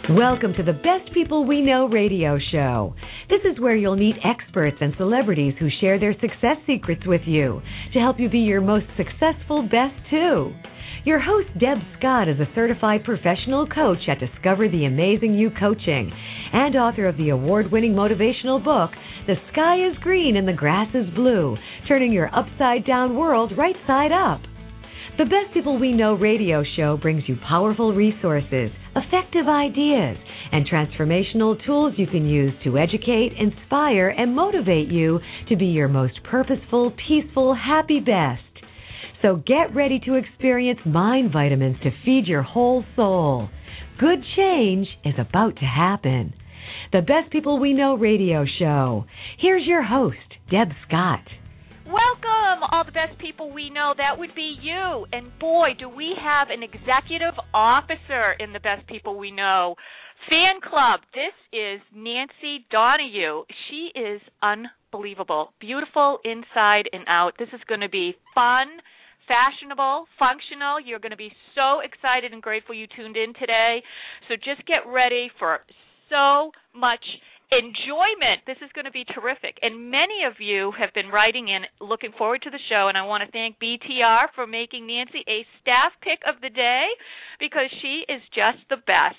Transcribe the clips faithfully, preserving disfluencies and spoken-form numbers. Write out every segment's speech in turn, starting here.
Welcome to the Best People We Know radio show. This is where you'll meet experts and celebrities who share their success secrets with you to help you be your most successful best too. Your host, Deb Scott, is a certified professional coach at Discover the Amazing You Coaching and author of the award-winning motivational book, The Sky is Green and the Grass is Blue, turning your upside-down world right side up. The Best People We Know radio show brings you powerful resources, effective ideas, and transformational tools you can use to educate, inspire, and motivate you to be your most purposeful, peaceful, happy best. So get ready to experience mind vitamins to feed your whole soul. Good change is about to happen. The Best People We Know radio show. Here's your host, Deb Scott. Welcome, all the best people we know. That would be you. And boy, do we have an executive officer in the Best People We Know fan club. This is Nancy Donahue. She is unbelievable, beautiful inside and out. This is going to be fun, fashionable, functional. You're going to be so excited and grateful you tuned in today. So just get ready for so much enjoyment. This is going to be terrific. And many of you have been writing in, looking forward to the show, and I want to thank B T R for making Nancy a staff pick of the day because she is just the best.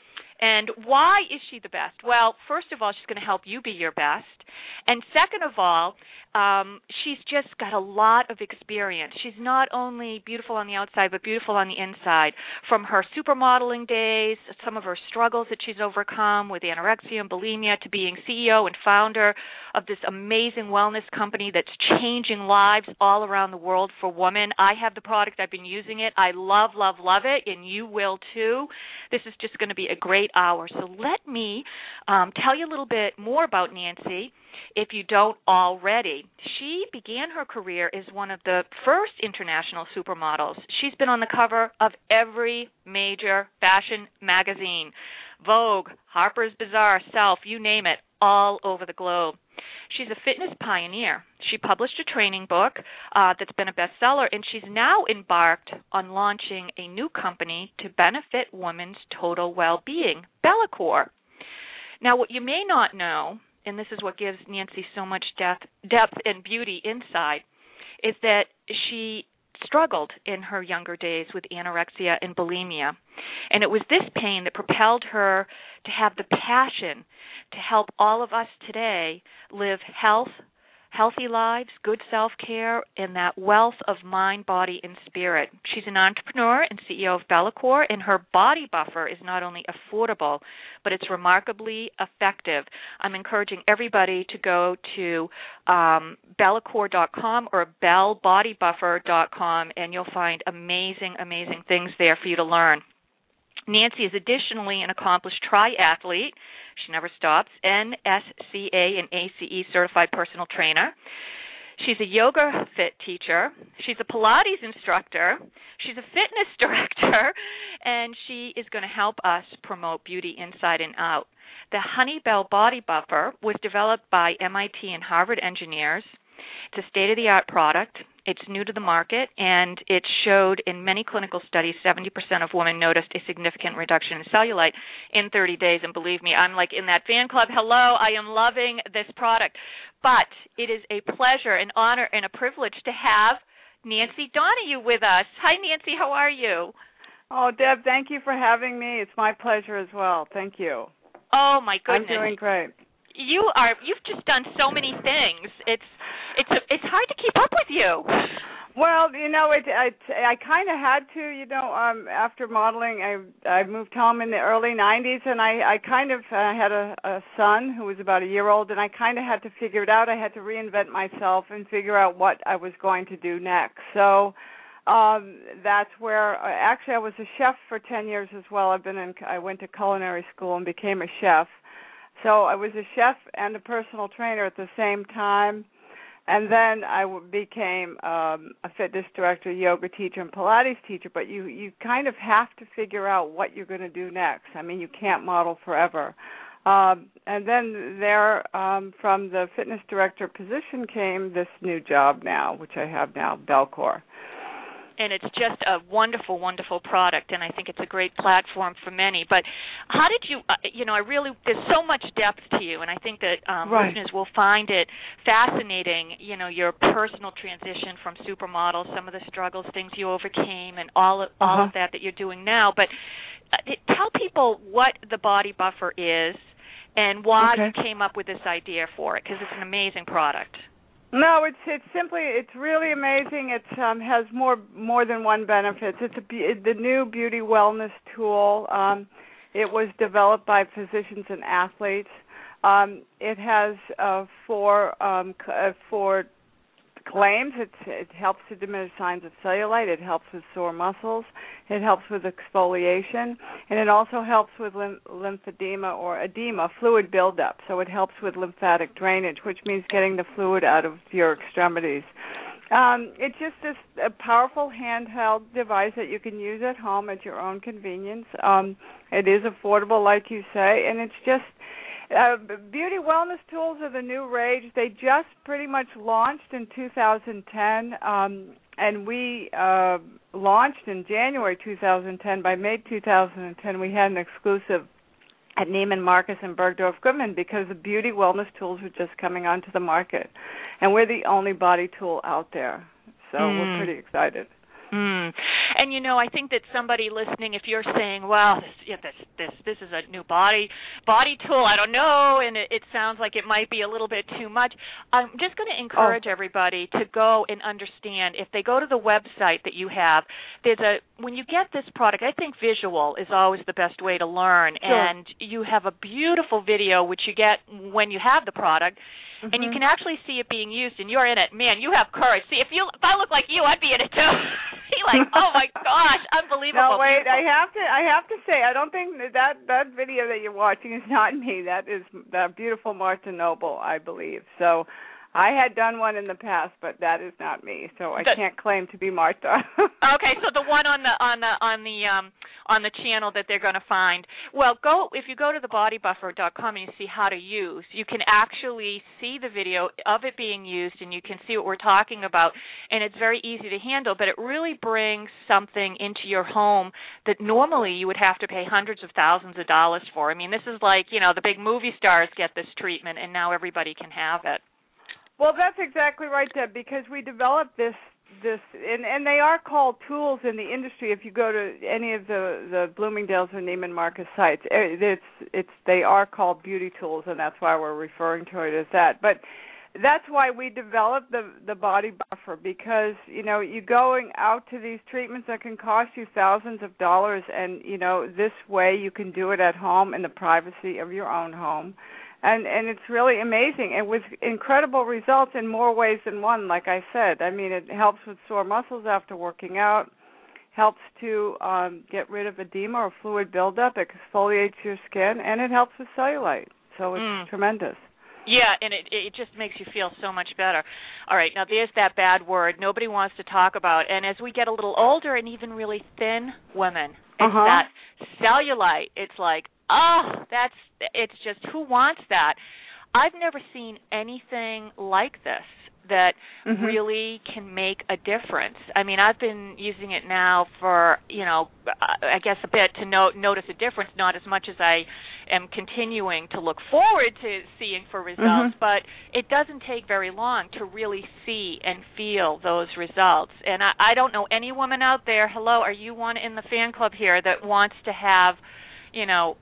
And why is she the best? Well, first of all, she's going to help you be your best. And second of all, um, she's just got a lot of experience. She's not only beautiful on the outside, but beautiful on the inside. From her supermodeling days, some of her struggles that she's overcome with anorexia and bulimia, to being C E O and founder of this amazing wellness company that's changing lives all around the world for women. I have the product. I've been using it. I love, love, love it, and you will too. This is just going to be a great hour. So let me um, tell you a little bit more about Nancy, if you don't already. She began her career as one of the first international supermodels. She's been on the cover of every major fashion magazine, Vogue, Harper's Bazaar, Self, you name it, all over the globe. She's a fitness pioneer. She published a training book uh, that's been a bestseller, and she's now embarked on launching a new company to benefit women's total well-being, Bellacore. Now, what you may not know, and this is what gives Nancy so much depth, depth and beauty inside, is that she struggled in her younger days with anorexia and bulimia. And it was this pain that propelled her to have the passion to help all of us today live health, healthy lives, good self-care, and that wealth of mind, body, and spirit. She's an entrepreneur and C E O of Bellacore, and her body buffer is not only affordable, but it's remarkably effective. I'm encouraging everybody to go to um, Bellacore dot com or bell body buffer dot com, and you'll find amazing, amazing things there for you to learn. Nancy is additionally an accomplished triathlete. She never stops, N S C A and A C E certified personal trainer. She's a yoga fit teacher. She's a Pilates instructor. She's a fitness director, and she is going to help us promote beauty inside and out. The Honeybell Body Buffer was developed by M I T and Harvard engineers. It's a state-of-the-art product. It's new to the market, and it showed in many clinical studies seventy percent of women noticed a significant reduction in cellulite in thirty days. And believe me, I'm like in that fan club. Hello, I am loving this product. But it is a pleasure, an honor, and a privilege to have Nancy Donahue with us. Hi, Nancy. How are you? Oh, Deb, thank you for having me. It's my pleasure as well. Thank you. Oh, my goodness. I'm doing great. You are, you've just done so many things. It's it's a, it's hard to keep up with you. Well, you know, it, I, I kind of had to, you know, um, after modeling, I I moved home in the early nineties, and I, I kind of uh, had a, a son who was about a year old, and I kind of had to figure it out. I had to reinvent myself and figure out what I was going to do next. So um, that's where, uh, actually, I was a chef for ten years as well. I've been in, I went to culinary school and became a chef. So I was a chef and a personal trainer at the same time. And then I became um, a fitness director, yoga teacher, and Pilates teacher. But you, you kind of have to figure out what you're going to do next. I mean, you can't model forever. Um, and then there, um, from the fitness director position came this new job now, which I have now, Bellacore. and it's just a wonderful, wonderful product, and I think it's a great platform for many. But how did you, uh, you know, I really, there's so much depth to you, and I think that um, right. listeners will find it fascinating, you know, your personal transition from supermodel, some of the struggles, things you overcame, and all of, all uh-huh. of that that you're doing now. But uh, tell people what the Body Buffer is and why okay. you came up with this idea for it, because it's an amazing product. No, it's it's simply it's really amazing. It um, has more more than one benefits. It's a, the new beauty wellness tool. Um, it was developed by physicians and athletes. Um, it has uh, four um, c- uh, four claims. It's, it helps to diminish signs of cellulite. It helps with sore muscles. It helps with exfoliation, and it also helps with lymph- lymphedema or edema, fluid buildup. So it helps with lymphatic drainage, which means getting the fluid out of your extremities. Um, it's just this a powerful handheld device that you can use at home at your own convenience. Um, it is affordable, like you say, and it's just Uh, beauty wellness tools are the new rage. They just pretty much launched in two thousand ten, um, and we uh, launched in January two thousand ten. By May two thousand ten, we had an exclusive at Neiman Marcus and Bergdorf Goodman because the beauty wellness tools were just coming onto the market, and we're the only body tool out there. So mm. we're pretty excited. Mm. And you know, I think that somebody listening, if you're saying, "Well, this, yeah, this, this, this is a new body body tool," I don't know, and it, it sounds like it might be a little bit too much. I'm just going to encourage oh. everybody to go and understand. If they go to the website that you have, there's a when you get this product, I think visual is always the best way to learn, sure. and you have a beautiful video which you get when you have the product. Mm-hmm. And you can actually see it being used, and you're in it. Man, you have courage. See, if you if I look like you, I'd be in it too. Be like, oh my gosh, unbelievable. No, wait, beautiful. I have to I have to say, I don't think that that, that video that you're watching is not me. That is that beautiful Martha Noble, I believe. So I had done one in the past, but that is not me. So I the, can't claim to be Martha. Okay, so the one on the on the on the um on the channel that they're going to find. Well, go if you go to the body buffer dot com and you see how to use, you can actually see the video of it being used, and you can see what we're talking about, and it's very easy to handle, but it really brings something into your home that normally you would have to pay hundreds of thousands of dollars for. I mean, this is like, you know, the big movie stars get this treatment, and now everybody can have it. Well, that's exactly right, Deb, because we developed this this and, and they are called tools in the industry. If you go to any of the, the Bloomingdale's or Neiman Marcus sites, it's it's they are called beauty tools, and that's why we're referring to it as that. But that's why we developed the the Body Buffer, because, you know, you're going out to these treatments that can cost you thousands of dollars, and, you know, this way you can do it at home in the privacy of your own home. And and it's really amazing, and with incredible results in more ways than one, like I said. I mean, it helps with sore muscles after working out, helps to um, get rid of edema or fluid buildup, exfoliates your skin, and it helps with cellulite. So it's mm. tremendous. Yeah, and it it just makes you feel so much better. All right, now there's that bad word nobody wants to talk about. And as we get a little older, and even really thin women, it's uh-huh. that cellulite. It's like, oh, that's, it's just, who wants that? I've never seen anything like this that mm-hmm. really can make a difference. I mean, I've been using it now for, you know, I guess a bit to no- notice a difference, not as much as I am continuing to look forward to seeing for results, mm-hmm. but it doesn't take very long to really see and feel those results. And I, I don't know any woman out there, hello, are you one in the fan club here that wants to have, you know,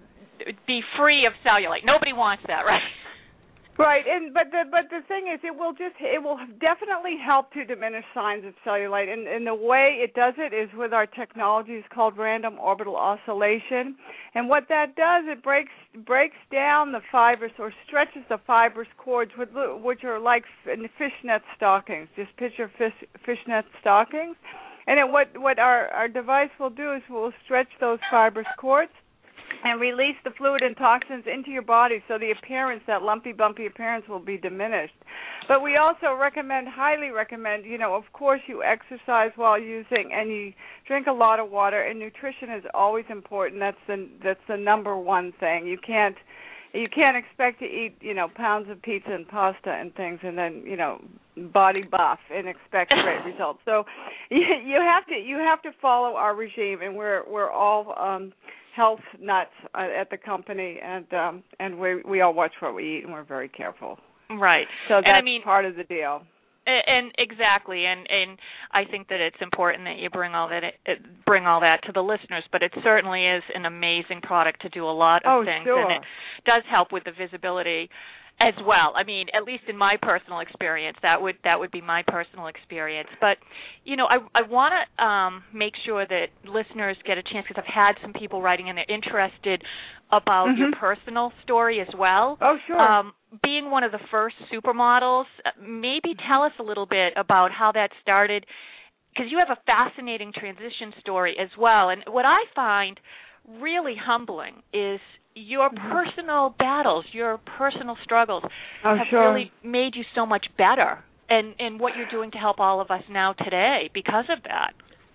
be free of cellulite? Nobody wants that, right? Right, and but the but the thing is, it will just it will definitely help to diminish signs of cellulite, and, and the way it does it is with our technology is called random orbital oscillation, and what that does, it breaks breaks down the fibers or stretches the fibrous cords, with, which are like fishnet stockings. Just picture fish, fishnet stockings, and it, what what our our device will do is will stretch those fibrous cords and release the fluid and toxins into your body, so the appearance, that lumpy, bumpy appearance, will be diminished. But we also recommend, highly recommend, you know, of course you exercise while using, and you drink a lot of water, and nutrition is always important. That's the that's the number one thing. You can't you can't expect to eat, you know, pounds of pizza and pasta and things, and then, you know, body buff and expect great results. So you, you have to you have to follow our regime, and we're we're all um, health nuts at the company, and um, and we we all watch what we eat, and we're very careful. Right. So that's and I mean, part of the deal. And exactly, and and I think that it's important that you bring all that bring all that to the listeners. But it certainly is an amazing product to do a lot of oh, things, sure. and it does help with the visibility as well. I mean, at least in my personal experience, that would that would be my personal experience. But you know, I I want to um, make sure that listeners get a chance, because I've had some people writing and they're interested about mm-hmm. your personal story as well. Oh, sure. Um, being one of the first supermodels, maybe tell us a little bit about how that started, because you have a fascinating transition story as well. And what I find really humbling is your mm-hmm. personal battles, your personal struggles oh, have sure. really made you so much better, and, and what you're doing to help all of us now today because of that.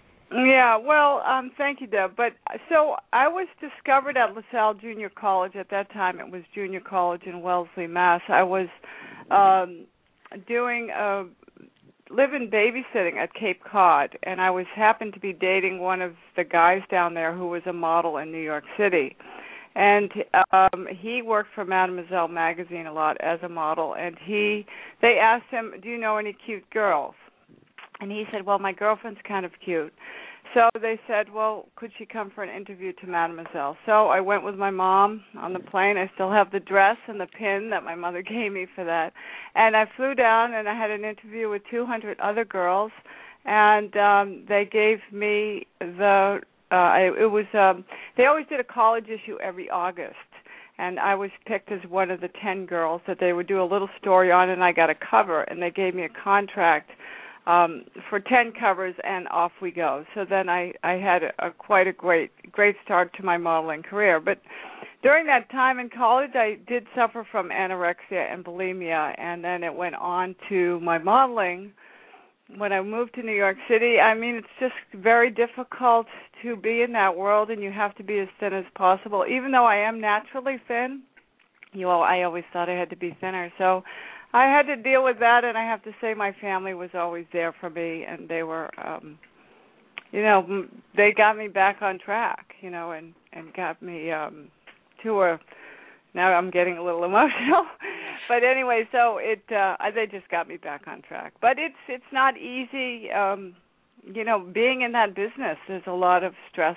Yeah, well, um, thank you, Deb. But so I was discovered at LaSalle Junior College. At that time, it was Junior College in Wellesley, Mass. I was um, doing a live-in babysitting at Cape Cod, and I was happened to be dating one of the guys down there who was a model in New York City. And um, he worked for Mademoiselle magazine a lot as a model. And he, they asked him, "Do you know any cute girls?" And he said, "Well, my girlfriend's kind of cute." So they said, "Well, could she come for an interview to Mademoiselle?" So I went with my mom on the plane. I still have the dress and the pin that my mother gave me for that. And I flew down, and I had an interview with two hundred other girls. And um, they gave me the, uh, I, it was, um, they always did a college issue every August. And I was picked as one of the ten girls that they would do a little story on, and I got a cover. And they gave me a contract Um, for ten covers, and off we go. So then I, I had a, a quite a great great start to my modeling career. But during that time in college, I did suffer from anorexia and bulimia, and then it went on to my modeling. When I moved to New York City, I mean, it's just very difficult to be in that world, and you have to be as thin as possible. Even though I am naturally thin, you know, I always thought I had to be thinner. So I had to deal with that, and I have to say my family was always there for me, and they were, um, you know, they got me back on track, you know, and, and got me um, to a, now I'm getting a little emotional, but anyway, so it, uh, they just got me back on track. But it's it's not easy, um, you know, being in that business. There's a lot of stress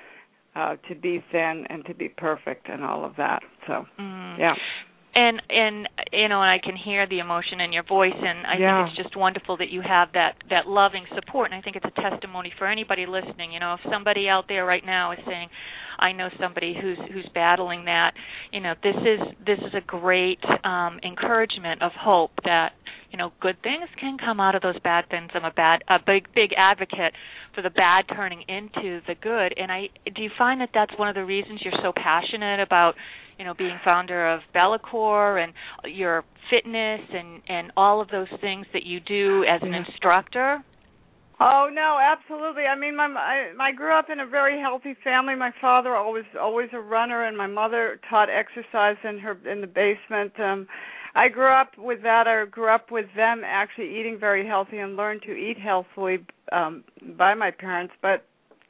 uh, to be thin and to be perfect and all of that, so, mm. yeah. And, and you know, and I can hear the emotion in your voice, and I yeah. think it's just wonderful that you have that, that loving support, and I think it's a testimony for anybody listening. You know, if somebody out there right now is saying, I know somebody who's who's battling that, you know, this is this is a great um, encouragement of hope that, you know, good things can come out of those bad things. I'm a bad, a big, big advocate for the bad turning into the good, and I do you find that that's one of the reasons you're so passionate about, you know, being founder of Bellicor and your fitness and, and all of those things that you do as an instructor? Oh no, absolutely. I mean, my I, I grew up in a very healthy family. My father always always a runner, and my mother taught exercise in her in the basement. Um, I grew up with that. I grew up with them actually eating very healthy and learned to eat healthily um, by my parents. But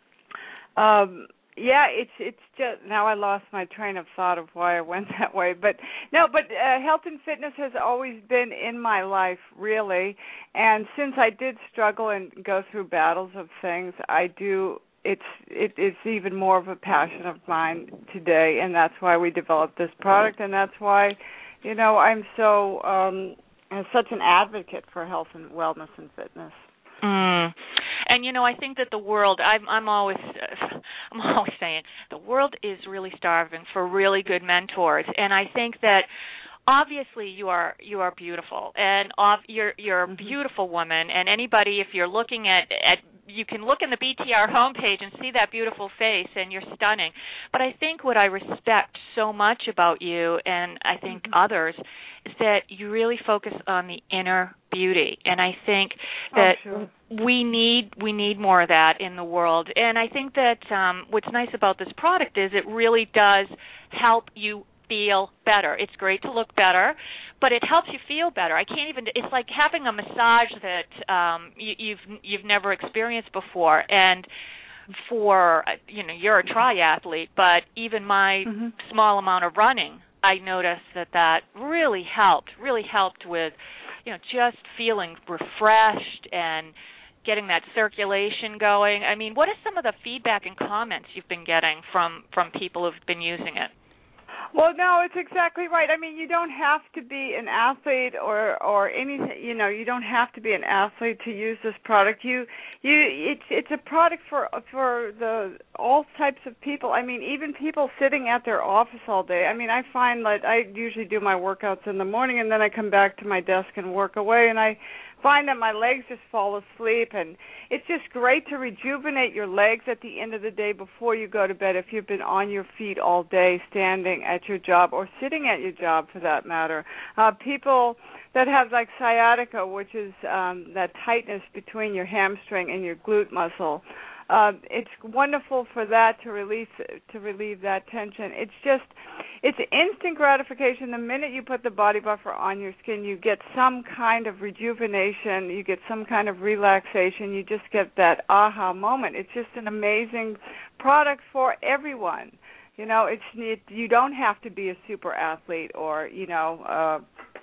um, yeah, it's it's just now I lost my train of thought of why I went that way. But no, but uh, health and fitness has always been in my life, really. And since I did struggle and go through battles of things, I do. It's it, it's even more of a passion of mine today, and that's why we developed this product, and that's why, you know, I'm so um, I'm such an advocate for health and wellness and fitness. Mm. And you know, I think that the world, I'm, I'm always, I'm always saying, the world is really starving for really good mentors. And I think that obviously you are you are beautiful, and off, you're you're a beautiful woman. And anybody, if you're looking at, at you can look in the B T R homepage and see that beautiful face, and you're stunning. But I think what I respect so much about you, and I think mm-hmm. others, is that you really focus on the inner beauty. And I think that oh, sure. we need we need more of that in the world. And I think that um, what's nice about this product is it really does help you feel better. It's great to look better, but it helps you feel better. I can't even. It's like having a massage that um, you, you've you've never experienced before. And for you know, you're a triathlete, but even my mm-hmm. small amount of running, I noticed that that really helped. Really helped with, you know, just feeling refreshed and getting that circulation going. I mean, what are some of the feedback and comments you've been getting from from people who've been using it? Well, no, it's exactly right. I mean, you don't have to be an athlete or or anything. You know, you don't have to be an athlete to use this product. You you it's it's a product for for the all types of people. I mean, even people sitting at their office all day. I mean, I find that I usually do my workouts in the morning, and then I come back to my desk and work away, and I find that my legs just fall asleep, and it's just great to rejuvenate your legs at the end of the day before you go to bed if you've been on your feet all day standing at your job or sitting at your job for that matter. Uh, people that have like sciatica, which is um, that tightness between your hamstring and your glute muscle, Uh, it's wonderful for that to release to relieve that tension. It's just it's instant gratification. The minute you put the body buffer on your skin, you get some kind of rejuvenation. You get some kind of relaxation. You just get that aha moment. It's just an amazing product for everyone. You know, it's it, you don't have to be a super athlete or you know. Uh,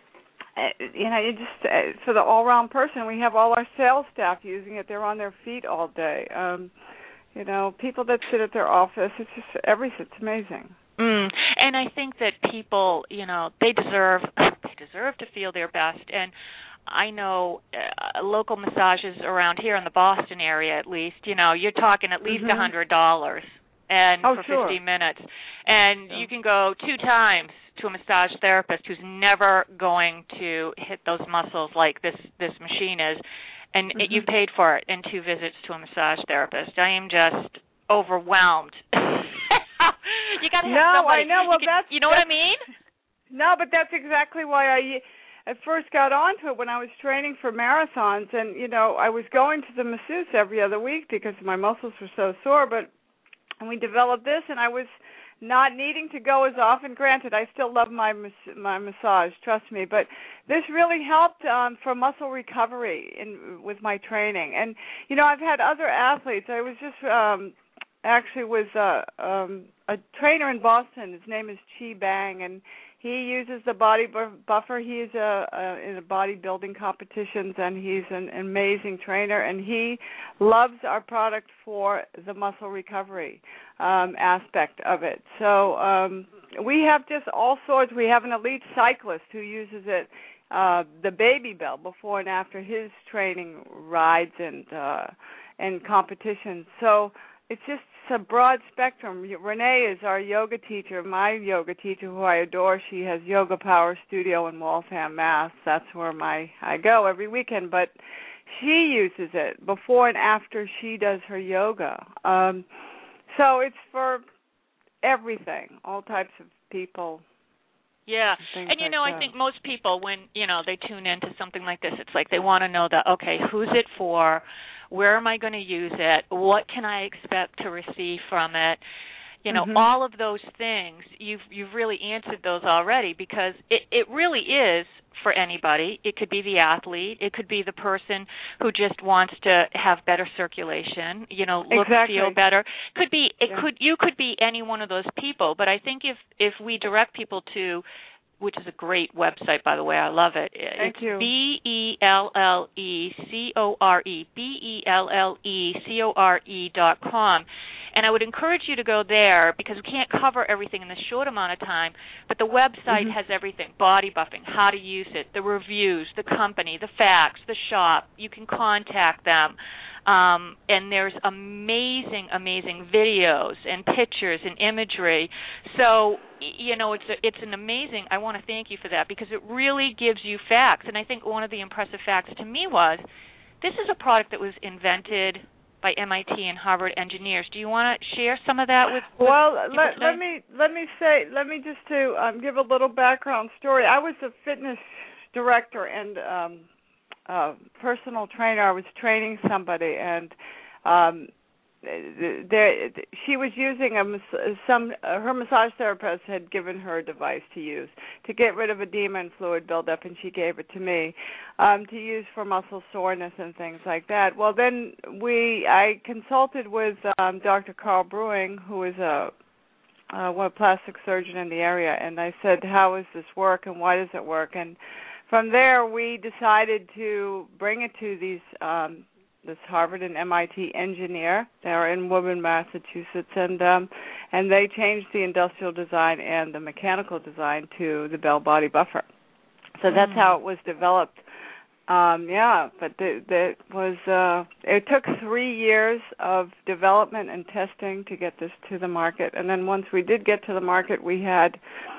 You know, you just uh, for the all-round person. We have all our sales staff using it. They're on their feet all day. Um, you know, people that sit at their office. It's just everything. It's amazing. Mm. And I think that people, you know, they deserve they deserve to feel their best. And I know uh, local massages around here in the Boston area, at least. You know, you're talking at least a mm-hmm. hundred dollars, and oh, for sure. fifteen minutes, and yeah. you can go two times to a massage therapist who's never going to hit those muscles like this this machine is, and mm-hmm. it, you paid for it in two visits to a massage therapist. I am just overwhelmed. You got to have no, somebody. I know. Well, you, can, that's you know that's, what I mean? No, but that's exactly why I at first got onto it when I was training for marathons, and you know I was going to the masseuse every other week because my muscles were so sore. But and we developed this, and I was not needing to go as often. Granted, I still love my my massage, trust me, but this really helped um, for muscle recovery in with my training. And you know, I've had other athletes. I was just um, actually was uh, um, a trainer in Boston. His name is Chi Bang, and he uses the body buffer. He's a, a, in a bodybuilding competitions, and he's an amazing trainer, and he loves our product for the muscle recovery um, aspect of it. So um, we have just all sorts. We have an elite cyclist who uses it, uh, the Baby Bell, before and after his training rides and uh, and competitions. So it's just a broad spectrum. Renee is our yoga teacher, my yoga teacher, who I adore. She has Yoga Power Studio in Waltham, Mass. That's where my I go every weekend. But she uses it before and after she does her yoga. Um, so it's for everything, all types of people. Yeah, and you like know, that. I think most people, when you know they tune into something like this, it's like they want to know that, okay, who's it for? Where am I going to use it? What can I expect to receive from it? You know, mm-hmm. all of those things, you've you've really answered those already, because it, it really is for anybody. It could be the athlete. It could be the person who just wants to have better circulation, you know, look, exactly. feel better. Could be it yeah. could you could be any one of those people, but I think if if we direct people to, which is a great website, by the way, I love it. Thank it's you. B E L L E C O R E, B E L L E C O R E dot com. And I would encourage you to go there, because we can't cover everything in this short amount of time, but the website mm-hmm. has everything: body buffing, how to use it, the reviews, the company, the facts, the shop. You can contact them. Um, and there's amazing, amazing videos and pictures and imagery. So, you know, it's a, it's an amazing, I want to thank you for that, because it really gives you facts. And I think one of the impressive facts to me was, this is a product that was invented by M I T and Harvard engineers. Do you want to share some of that with? with well, let, let me let me say let me just to um, give a little background story. I was a fitness director and um, uh, personal trainer. I was training somebody, and um, there she was using a some uh, her massage therapist had given her a device to use to get rid of edema and fluid buildup, and she gave it to me um, to use for muscle soreness and things like that. Well, then we I consulted with um, Doctor Carl Brewing, who is a uh, a plastic surgeon in the area, and I said, "How does this work, and why does it work?" And from there, we decided to bring it to these. Um, this Harvard and M I T engineer. They're in Woburn, Massachusetts, and um, and they changed the industrial design and the mechanical design to the Bell Body Buffer. So that's mm. how it was developed. Um, yeah, but that was uh, it took three years of development and testing to get this to the market, and then once we did get to the market, we had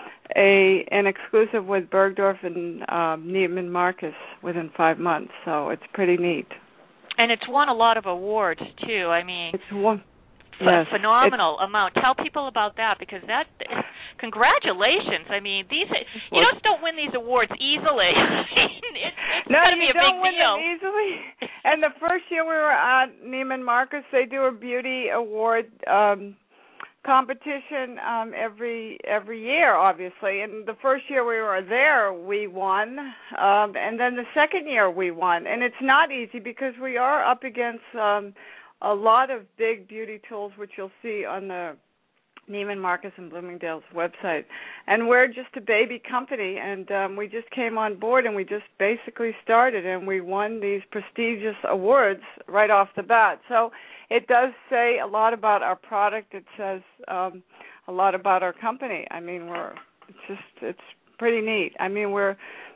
a an exclusive with Bergdorf and um, Neiman Marcus within five months. So it's pretty neat. And it's won a lot of awards too. I mean, it's one yes. phenomenal it's, amount. Tell people about that, because that. Congratulations! I mean, these you well, just don't win these awards easily. it's it's no, gotta you be a don't big win deal. them easily. And the first year we were at Neiman Marcus, they do a beauty award um, competition um, every every year, obviously. And the first year we were there, we won, um, and then the second year we won. And it's not easy because we are up against um, a lot of big beauty tools, which you'll see on the Neiman Marcus and Bloomingdale's website. And we're just a baby company, and um, we just came on board, and we just basically started, and we won these prestigious awards right off the bat. So it does say a lot about our product. It says um, a lot about our company. I mean, we're it's just it's pretty neat. I mean, we're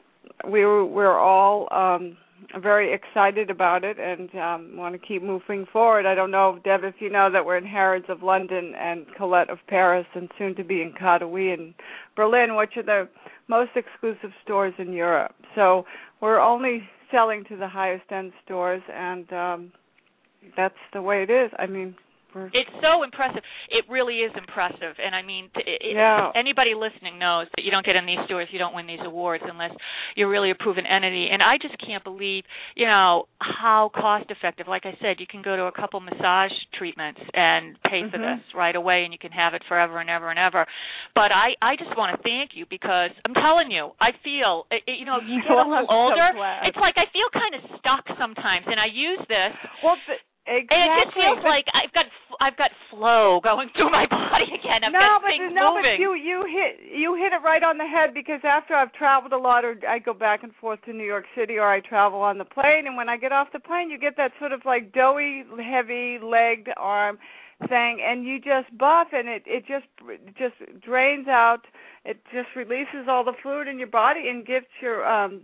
we're we're all um, very excited about it and um, want to keep moving forward. I don't know, Deb, if you know that we're in Harrods of London and Colette of Paris, and soon to be in Katowice in Berlin, which are the most exclusive stores in Europe. So we're only selling to the highest end stores, and um, that's the way it is. I mean, we're it's so impressive. It really is impressive. And I mean, it, yeah. anybody listening knows that you don't get in these stores, you don't win these awards unless you're really a proven entity. And I just can't believe, you know, how cost effective. Like I said, you can go to a couple massage treatments and pay for mm-hmm. this right away, and you can have it forever and ever and ever. But I, I just want to thank you, because I'm telling you, I feel, it, you know, you get well, a little I'm older, so it's like I feel kind of stuck sometimes, and I use this. Well, but exactly. And it just feels like I've got I've got flow going through my body again. I've no, got but things no, moving. but you you hit you hit it right on the head, because after I've traveled a lot, or I go back and forth to New York City, or I travel on the plane, and when I get off the plane, you get that sort of like doughy, heavy legged arm thing, and you just buff, and it it just it just drains out. It just releases all the fluid in your body and gets your um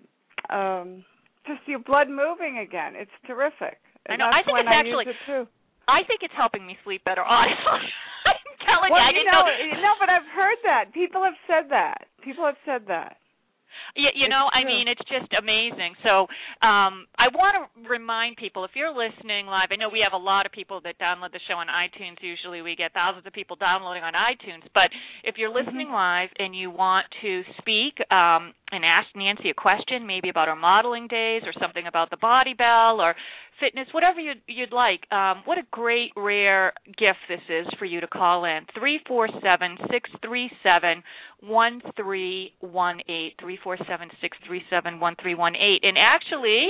um just your blood moving again. It's terrific. And I know. I think it's I actually. It too. I think it's helping me sleep better. Honestly, I'm telling well, you, I you didn't know, know. No, but I've heard that. People have said that. People have said that. Yeah, you know, I mean, it's just amazing. So um, I want to remind people, if you're listening live, I know we have a lot of people that download the show on iTunes. Usually we get thousands of people downloading on iTunes. But if you're listening mm-hmm. live and you want to speak um, and ask Nancy a question, maybe about our modeling days or something about the Body Bell or fitness, whatever you'd, you'd like, um, what a great, rare gift this is for you to call in. three four seven, six three seven, one three one eight, three four seven, six three seven, one three one eight. And actually,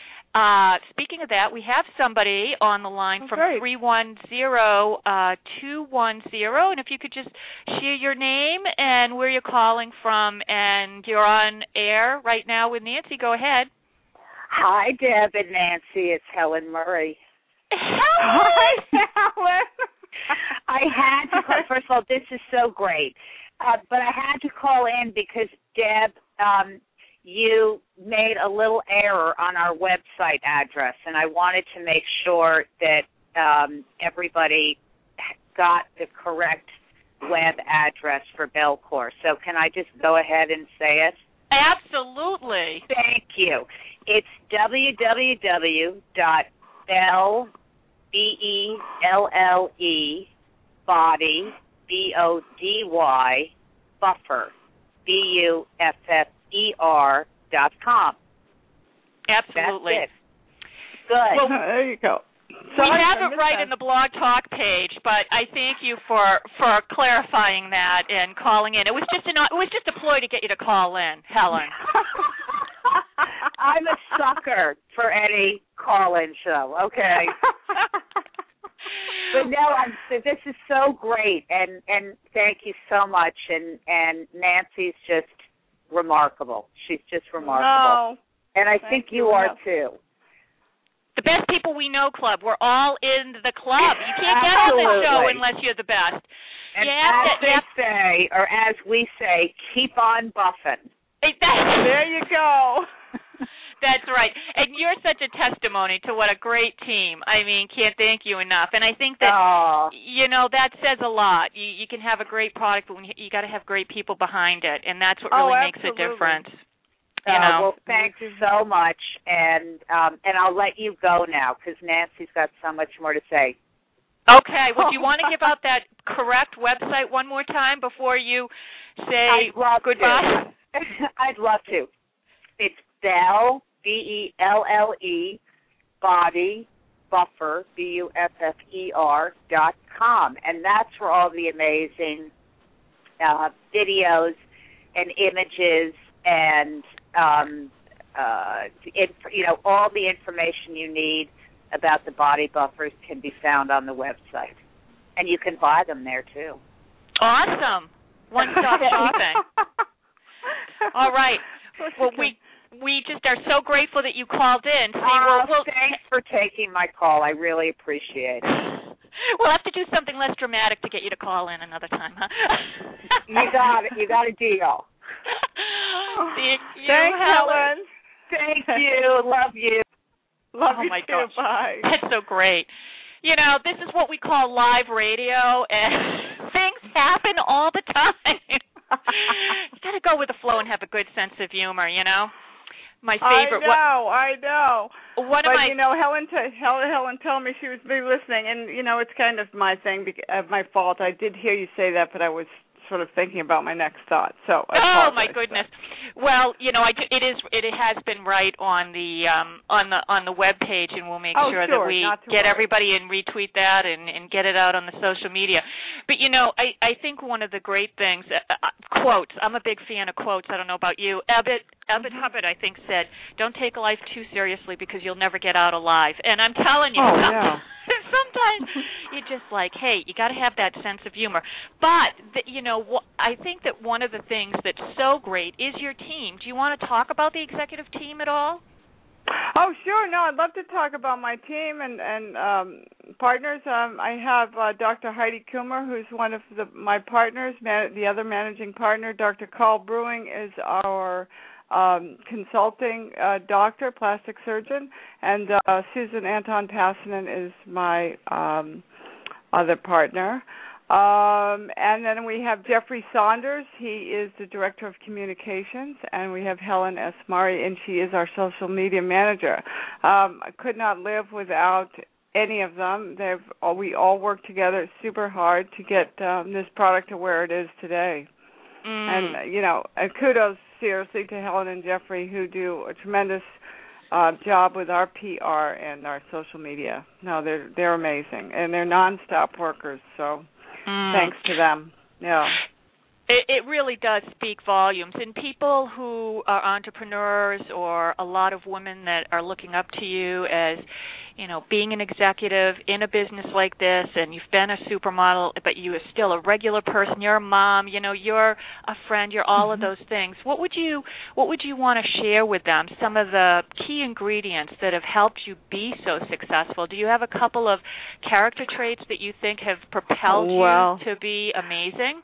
uh, speaking of that, we have somebody on the line oh, from great. three one zero, two one zero. And if you could just share your name and where you're calling from, and you're on air right now with Nancy, go ahead. Hi, Deb and Nancy. It's Helen Murray. Helen! Hi, Helen. I had to call. First of all, this is so great. Uh, but I had to call in because, Deb, um, you made a little error on our website address, and I wanted to make sure that um, everybody got the correct web address for Bellcore. So can I just go ahead and say it? Absolutely. Thank you. It's w w w dot bell, B E L L E, body, B O D Y, buffer, B U F F E R dot com. Absolutely. That's it. Good. Well, there you go. Sorry, we have I it right that. in the Blog Talk page, but I thank you for for clarifying that and calling in. It was just an it was just a ploy to get you to call in, Helen. I'm a sucker for any call-in show. Okay. But no, I'm, this is so great, and, and thank you so much. And, and Nancy's just remarkable. She's just remarkable. No. And I Thank think you, you are enough. too. The Best People We Know Club. We're all in the club. You can't get on the show unless you're the best. And you as to, they have, say, or as we say, keep on buffing. There you go. That's right. And you're such a testimony to what a great team. I mean, can't thank you enough. And I think that, oh. you know, that says a lot. You, you can have a great product, but when you, you got to have great people behind it, and that's what really oh, makes a difference. You know. Uh, well, thanks so much, and um, and I'll let you go now because Nancy's got so much more to say. Okay. Well, do you want to give out that correct website one more time before you say I'd love goodbye? To. I'd love to. It's Belle, B E L L E, Body Buffer, B U F F E R dot com, and that's where all the amazing uh, videos and images and um, uh, it, you know, all the information you need about the body buffers can be found on the website, and you can buy them there too. Awesome! One-stop shopping. All right. Well, we we just are so grateful that you called in. See, oh, we'll, we'll, thanks for taking my call. I really appreciate it. We'll have to do something less dramatic to get you to call in another time, huh? You got it. You got a deal. Thank you, Thanks, Helen. Helen. Thank you. Love you. Love oh you my too. gosh. Bye. That's so great. You know, this is what we call live radio, and things happen all the time. You got to go with the flow and have a good sense of humor, you know? My favorite. I know, what, I know. One but of my, you know, Helen, t- Helen, Helen told me she was be listening, and you know, it's kind of my thing, bec- uh, my fault. I did hear you say that, but I was sort of thinking about my next thought. So. I oh my apologize. goodness. Well, you know, I, it is. It has been right on the um, on the on the web page, and we'll make oh, sure, sure that we worry. get everybody and retweet that and, and get it out on the social media. But you know, I, I think one of the great things, uh, uh, quotes. I'm a big fan of quotes. I don't know about you. Ebbett Ebbett Hubbard, I think, said, "Don't take life too seriously because you'll never get out alive." And I'm telling you, oh, sometimes, yeah. sometimes you're just like, hey, you got to have that sense of humor. But the, you know, wh- I think that one of the things that's so great is your team. Do you want to talk about the executive team at all? Oh, sure. No, I'd love to talk about my team and and um, partners. Um, I have uh, Doctor Heidi Kummer, who's one of the, my partners. Man, the other managing partner, Doctor Carl Brewing, is our um, consulting uh, doctor, plastic surgeon, and uh, Susan Anton Passanen is my um, other partner. Um, and then we have Jeffrey Saunders. He is the Director of Communications. And we have Helen S. Murray, and she is our social media manager. Um, I could not live without any of them. They've all, we all work together super hard to get um, this product to where it is today. Mm. And, you know, uh, kudos seriously to Helen and Jeffrey, who do a tremendous uh, job with our P R and our social media. No, they're they're amazing. And they're nonstop workers, so... Mm. Thanks to them. Yeah. It, it really does speak volumes. And people who are entrepreneurs, or a lot of women that are looking up to you as, you know, being an executive in a business like this, and you've been a supermodel, but you are still a regular person. You're a mom. You know, you're a friend. You're all mm-hmm. of those things. What would you What would you want to share with them? Some of the key ingredients that have helped you be so successful. Do you have a couple of character traits that you think have propelled oh, well. you to be amazing?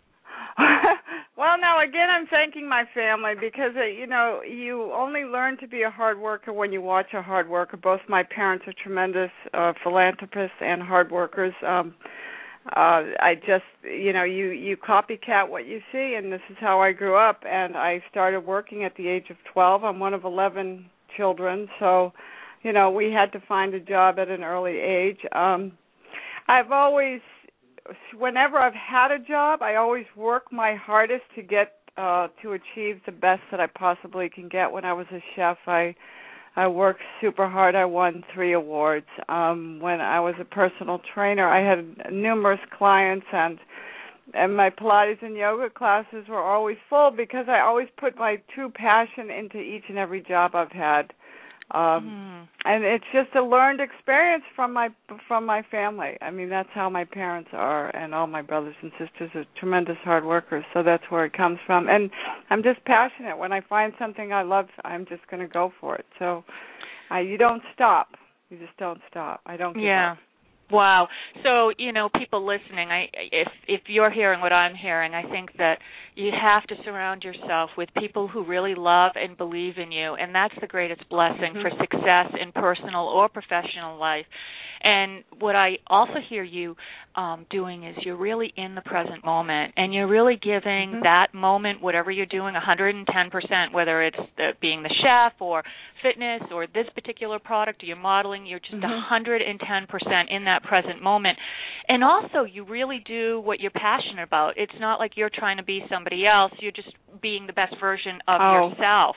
Well, now, again, I'm thanking my family because, uh, you know, you only learn to be a hard worker when you watch a hard worker. Both my parents are tremendous uh, philanthropists and hard workers. Um, uh, I just, you know, you, you copycat what you see, and this is how I grew up. And I started working at the age of twelve. I'm one of eleven children, so, you know, we had to find a job at an early age. Um, I've always... Whenever I've had a job, I always work my hardest to get uh, to achieve the best that I possibly can get. When I was a chef, I I worked super hard. I won three awards. Um, when I was a personal trainer, I had numerous clients, and and my Pilates and yoga classes were always full because I always put my true passion into each and every job I've had. Um, mm. And it's just a learned experience from my from my family. I mean, that's how my parents are, and all my brothers and sisters are tremendous hard workers, so that's where it comes from. And I'm just passionate. When I find something I love, I'm just going to go for it. So I, you don't stop. You just don't stop. I don't give yeah. up. Wow. So, you know, people listening, I if if you're hearing what I'm hearing, I think that you have to surround yourself with people who really love and believe in you, and that's the greatest blessing mm-hmm. for success in personal or professional life. And what I also hear you um, doing is you're really in the present moment, and you're really giving mm-hmm. that moment, whatever you're doing, one hundred ten percent, whether it's the, being the chef or fitness or this particular product or you're modeling, you're just mm-hmm. one hundred ten percent in that present moment. And also you really do what you're passionate about. It's not like you're trying to be somebody else. You're just being the best version of oh. yourself.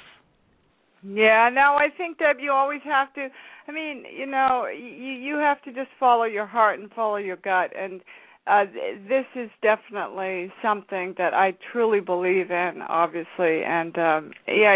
Yeah, no, I think, Deb, you always have to, I mean, you know, you, you have to just follow your heart and follow your gut. And uh, this is definitely something that I truly believe in, obviously. And, um, yeah,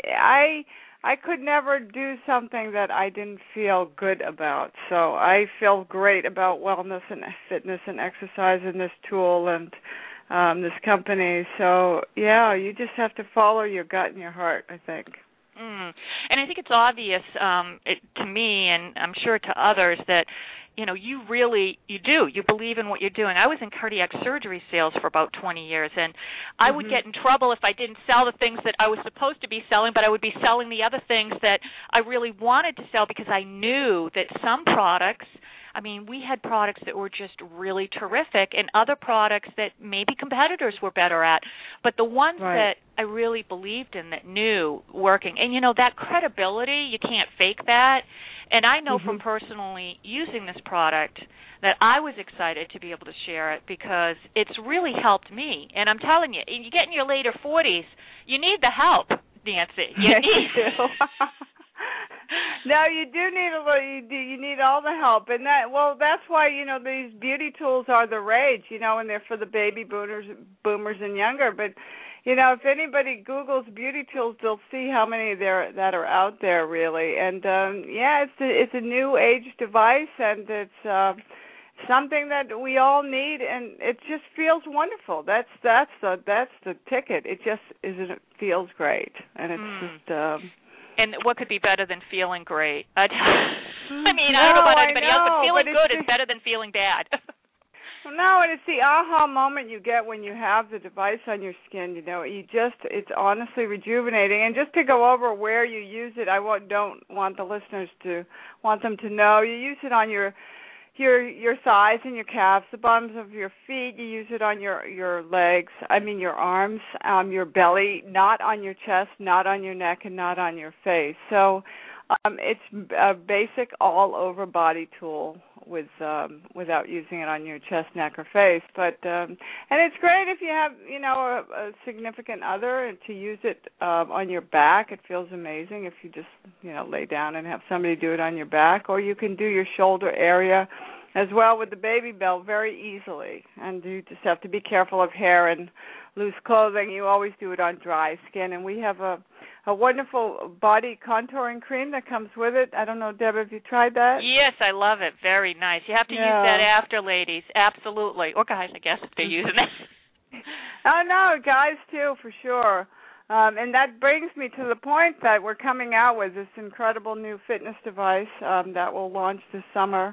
I I could never do something that I didn't feel good about. So I feel great about wellness and fitness and exercise in this tool and um, this company. So, yeah, you just have to follow your gut and your heart, I think. Mm. And I think it's obvious um, it, to me, and I'm sure to others, that you know you really you do you believe in what you're doing. I was in cardiac surgery sales for about twenty years, and I mm-hmm. would get in trouble if I didn't sell the things that I was supposed to be selling, but I would be selling the other things that I really wanted to sell because I knew that some products. I mean, we had products that were just really terrific and other products that maybe competitors were better at. But the ones right. that I really believed in, that knew working, and, you know, that credibility, you can't fake that. And I know mm-hmm. from personally using this product that I was excited to be able to share it because it's really helped me. And I'm telling you, you get in your later forties, you need the help, Nancy. You yes, need you do. No, you do need a little. You do. You need all the help, and that. Well, that's why you know these beauty tools are the rage. You know, and they're for the baby boomers, boomers and younger. But you know, if anybody Googles beauty tools, they'll see how many there that are out there, really. And um, yeah, it's a, it's a new age device, and it's uh, something that we all need, and it just feels wonderful. That's that's the that's the ticket. It just is. It feels great, and it's mm. just. Um, And what could be better than feeling great? I, I mean, no, I don't know about anybody know, else, but feeling but good just, is better than feeling bad. No, and it's the aha moment you get when you have the device on your skin. You know, you just, it's honestly rejuvenating. And just to go over where you use it, I don't want the listeners to, want them to know. You use it on your your your thighs and your calves, the bottoms of your feet. You use it on your your legs, I mean your arms, um, your belly, not on your chest, not on your neck, and not on your face. So um, it's a basic all-over body tool with um, without using it on your chest, neck, or face. But um, and it's great if you have you know a, a significant other to use it um, on your back. It feels amazing if you just you know lay down and have somebody do it on your back, or you can do your shoulder area as well with the baby belt very easily. And you just have to be careful of hair and loose clothing. You always do it on dry skin. And we have a, a wonderful body contouring cream that comes with it. I don't know, Deb, have you tried that? Yes, I love it. Very nice. You have to yeah. use that after, ladies. Absolutely. Or guys, I guess, if they're using it. Oh, no, guys, too, for sure. Um, and that brings me to the point that we're coming out with this incredible new fitness device um, that will launch this summer.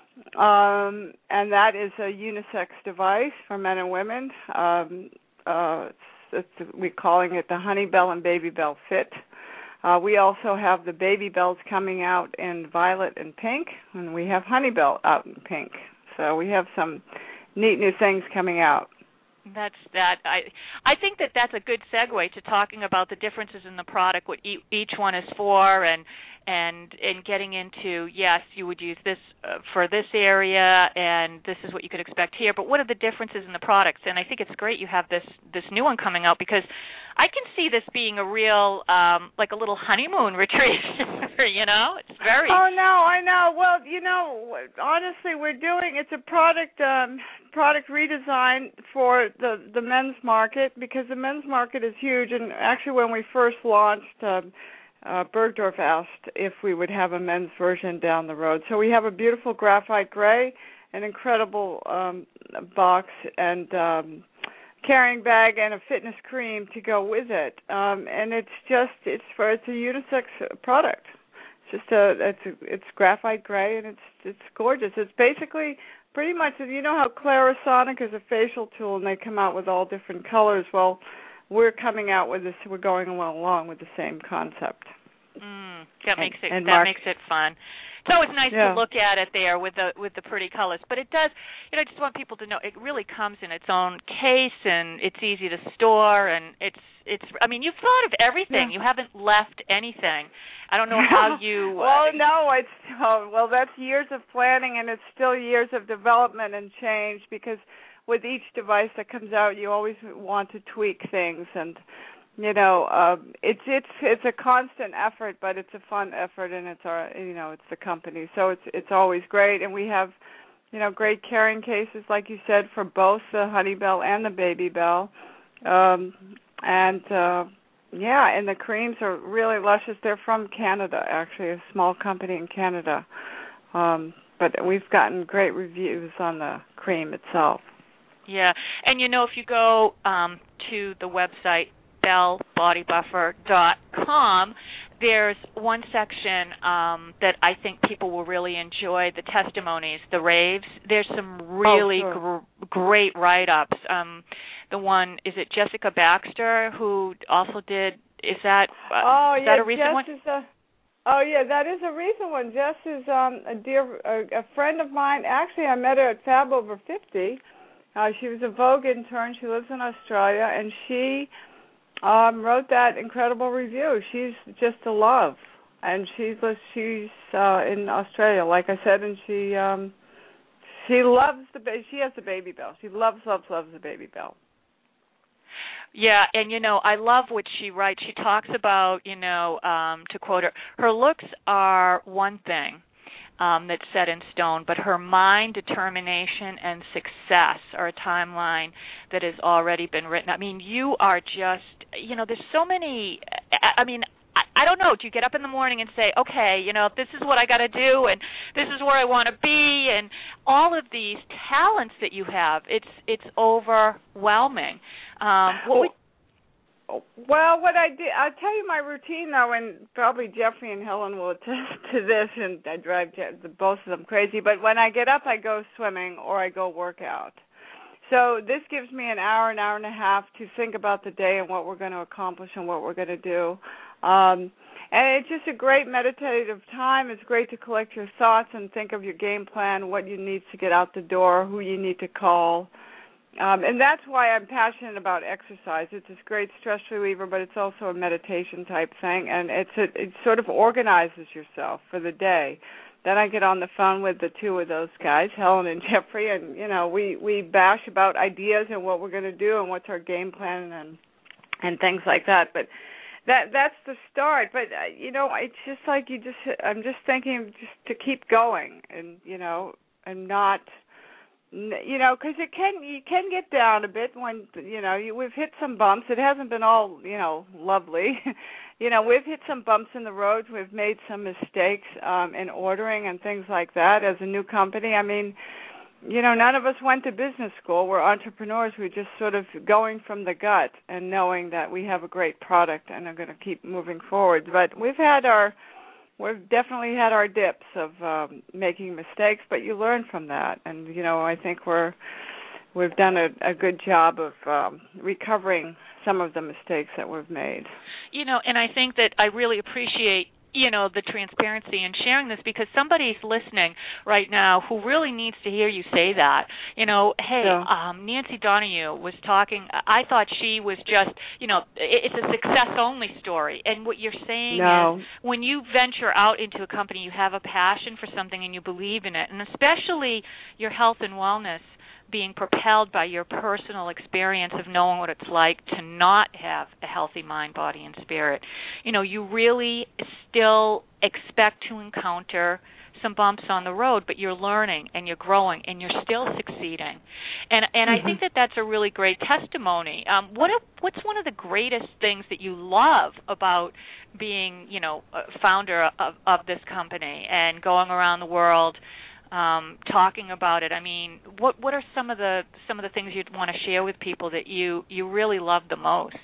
Um, and that is a unisex device for men and women. Um, uh, it's, it's, we're calling it the Honeybell and Babybel Fit. Uh, we also have the Babybels coming out in violet and pink, and we have Honeybell out in pink. So we have some neat new things coming out. That's that. I I think that that's a good segue to talking about the differences in the product, what e- each one is for, and and and getting into, yes, you would use this uh, for this area, and this is what you could expect here. But what are the differences in the products? And I think it's great you have this this new one coming out, because I can see this being a real um, like a little honeymoon retreat. You know, it's very. Oh no, I know. Well, you know, honestly, we're doing it's a product um, product redesign for the the men's market, because the men's market is huge. And actually, when we first launched, uh, uh, Bergdorf asked if we would have a men's version down the road. So we have a beautiful graphite gray, an incredible um, box, and um, carrying bag, and a fitness cream to go with it. Um, and it's just it's for it's a unisex product. It's just a it's a, it's graphite gray, and it's it's gorgeous. It's basically pretty much, you know how Clarisonic is a facial tool, and they come out with all different colors. Well, we're coming out with this. We're going along with the same concept. Mm, that makes it and that Mark, makes it fun. It's always nice yeah. to look at it there with the with the pretty colors, but it does. You know, I just want people to know it really comes in its own case, and it's easy to store, and it's it's. I mean, you've thought of everything. Yeah. You haven't left anything. I don't know how you. well, uh, no, it's oh, well, that's years of planning, and it's still years of development and change, because with each device that comes out, you always want to tweak things, and you know, um, it's it's it's a constant effort, but it's a fun effort, and it's our you know it's the company, so it's it's always great, and we have you know great carrying cases, like you said, for both the Honeybell and the Babybel, um, and uh, yeah, and the creams are really luscious. They're from Canada, actually, a small company in Canada, um, but we've gotten great reviews on the cream itself. Yeah, and you know, if you go um, to the website bell body buffer dot com, there's one section um, that I think people will really enjoy, the testimonies, the raves. There's some really oh, sure. gr- great write-ups. Um, the one, is it Jessica Baxter, who also did, is that, uh, oh, is yeah, that a recent Jess one? Is a, oh, yeah, that is a recent one. Jess is um, a dear, a, a friend of mine. Actually, I met her at Fab Over fifty. Uh, she was a Vogue intern. She lives in Australia, and she um, wrote that incredible review. She's just a love, and she's she's uh, in Australia, like I said, and she um, she loves the ba- she has the Babybel. She loves loves loves the Babybel. Yeah, and, you know, I love what she writes. She talks about, you know, um, to quote her, her looks are one thing um, that's set in stone, but her mind, determination, and success are a timeline that has already been written. I mean, you are just, you know, there's so many, I mean, I, I don't know, do you get up in the morning and say, okay, you know, this is what I got to do, and this is where I want to be, and all of these talents that you have, it's it's overwhelming. Um, what would Well, what I did, I'll tell you my routine, though, and probably Jeffrey and Helen will attest to this, and I drive both of them crazy, but when I get up, I go swimming or I go work out. So this gives me an hour, an hour and a half to think about the day and what we're going to accomplish and what we're going to do. Um, and it's just a great meditative time. It's great to collect your thoughts and think of your game plan, what you need to get out the door, who you need to call. Um, and that's why I'm passionate about exercise. It's this great stress reliever, but it's also a meditation type thing, and it's a, it sort of organizes yourself for the day. Then I get on the phone with the two of those guys, Helen and Jeffrey, and you know we, we bash about ideas and what we're going to do and what's our game plan and and things like that. But that that's the start. But uh, you know, it's just like you just I'm just thinking just to keep going and you know and not. You know, because it can you can get down a bit when you know you, we've hit some bumps. It hasn't been all you know lovely. you know, we've hit some bumps in the road. We've made some mistakes um, in ordering and things like that. As a new company, I mean, you know, none of us went to business school. We're entrepreneurs. We're just sort of going from the gut and knowing that we have a great product and are going to keep moving forward. But we've had our We've definitely had our dips of um, making mistakes, but you learn from that. And, you know, I think we're, we've done a, a good job of um, recovering some of the mistakes that we've made. You know, and I think that I really appreciate you know, the transparency and sharing this, because somebody's listening right now who really needs to hear you say that. You know, hey, yeah. um, Nancy Donahue was talking. I thought she was just, you know, it's a success-only story. And what you're saying no. is when you venture out into a company, you have a passion for something and you believe in it, and especially your health and wellness being propelled by your personal experience of knowing what it's like to not have a healthy mind, body, and spirit. You know, you really still expect to encounter some bumps on the road, but you're learning and you're growing and you're still succeeding. And and mm-hmm. I think that that's a really great testimony. Um, what a, what's one of the greatest things that you love about being, you know, a founder of, of this company and going around the world Um, talking about it? I mean, what what are some of the some of the things you'd want to share with people that you, you really love the most?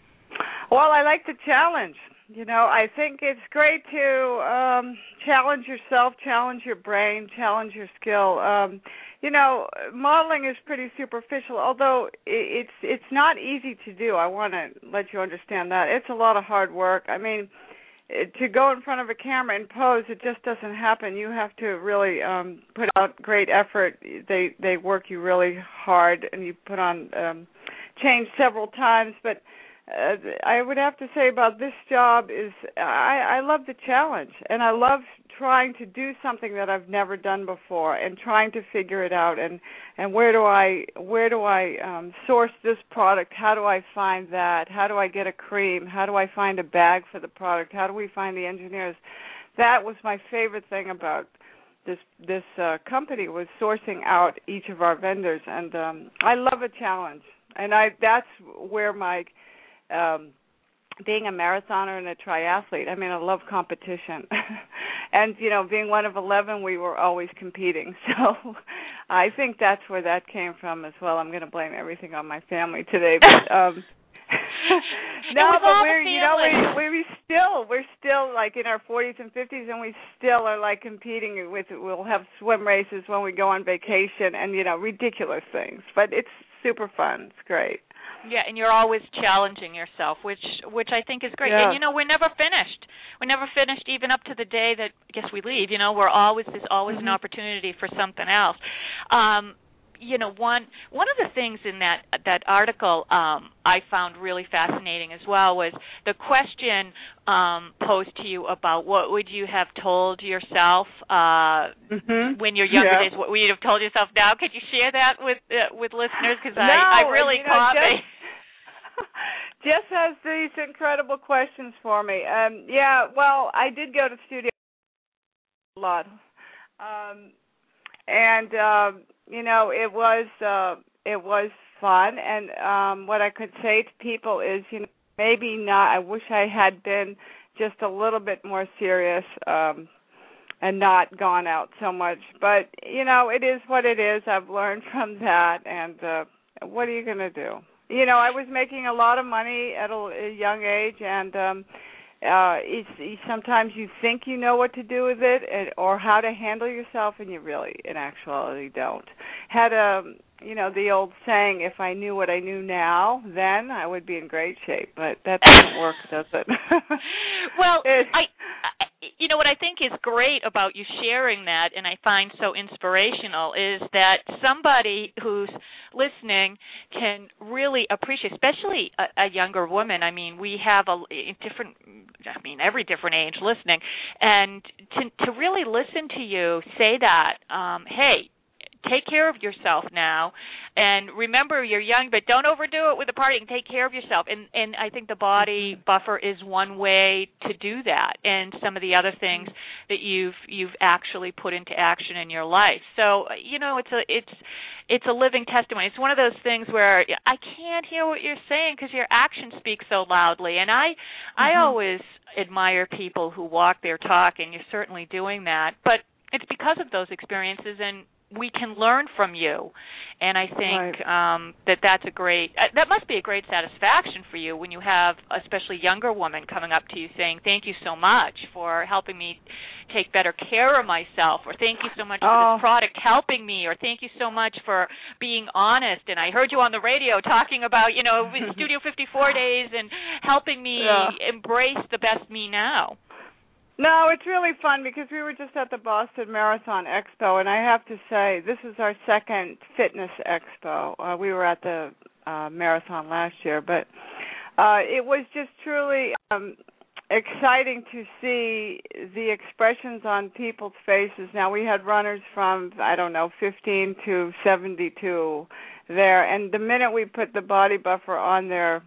Well, I like the challenge. You know, I think it's great to um, challenge yourself, challenge your brain, challenge your skill. Um, you know, modeling is pretty superficial, although it's it's not easy to do. I want to let you understand that. It's a lot of hard work. I mean, to go in front of a camera and pose, it just doesn't happen. You have to really um, put out great effort. They they work you really hard, and you put on um, change several times. But uh, I would have to say about this job is I, I love the challenge, and I love trying to do something that I've never done before, and trying to figure it out. And, and where do I where do I um, source this product? How do I find that? How do I get a cream? How do I find a bag for the product? How do we find the engineers? That was my favorite thing about this this uh, company, was sourcing out each of our vendors. And um, I love a challenge, and I that's where my um, being a marathoner and a triathlete, I mean, I love competition. And, you know, being one of eleven, we were always competing. So I think that's where that came from as well. I'm going to blame everything on my family today. But um, no, but we're, you know, we, we still, we're still like in our forties and fifties, and we still are like competing with, we'll have swim races when we go on vacation and, you know, ridiculous things. But it's super fun. It's great. Yeah, and you're always challenging yourself, which which I think is great. Yeah. And, you know, we're never finished. We're never finished even up to the day that I guess we leave. You know, we're always, there's always mm-hmm. an opportunity for something else. Um, you know, one one of the things in that that article um, I found really fascinating as well was the question um, posed to you about what would you have told yourself uh, mm-hmm. when you're younger yeah. days. What would you have told yourself now? Could you share that with uh, with listeners? Because no, I, I really you know, caught Jess, me. Jess has these incredible questions for me. Um, yeah, well, I did go to studio a lot, um, and. Uh, You know, it was uh, it was fun, and um, what I could say to people is, you know, maybe not. I wish I had been just a little bit more serious um, and not gone out so much. But you know, it is what it is. I've learned from that, and uh, what are you going to do? You know, I was making a lot of money at a, a young age, and um, uh, it's, it's, sometimes you think you know what to do with it, and, or how to handle yourself, and you really, in actuality, don't. Had a, you know, the old saying, if I knew what I knew now, then I would be in great shape. But that doesn't work, does it? Well, it, I, I, you know, what I think is great about you sharing that, and I find so inspirational, is that somebody who's listening can really appreciate, especially a, a younger woman. I mean, we have a different, I mean, every different age listening, and to to really listen to you say that, um, hey, take care of yourself now, and remember you're young, but don't overdo it with the partying. Take care of yourself, and and I think the body buffer is one way to do that, and some of the other things that you've you've actually put into action in your life. So you know, it's a it's it's a living testimony. It's one of those things where I can't hear what you're saying because your actions speak so loudly, and I mm-hmm. I always admire people who walk their talk, and you're certainly doing that. But it's because of those experiences, and we can learn from you, and I think right. um, that that's a great, uh, that must be a great satisfaction for you when you have especially younger women coming up to you saying, thank you so much for helping me take better care of myself, or thank you so much oh. for this product helping me, or thank you so much for being honest, and I heard you on the radio talking about, you know, Studio fifty-four days and helping me yeah. embrace the best me now. No, it's really fun because we were just at the Boston Marathon Expo, and I have to say this is our second fitness expo. Uh, we were at the uh, marathon last year, but uh, it was just truly um, exciting to see the expressions on people's faces. Now, we had runners from, I don't know, fifteen to seventy-two there, and the minute we put the body buffer on their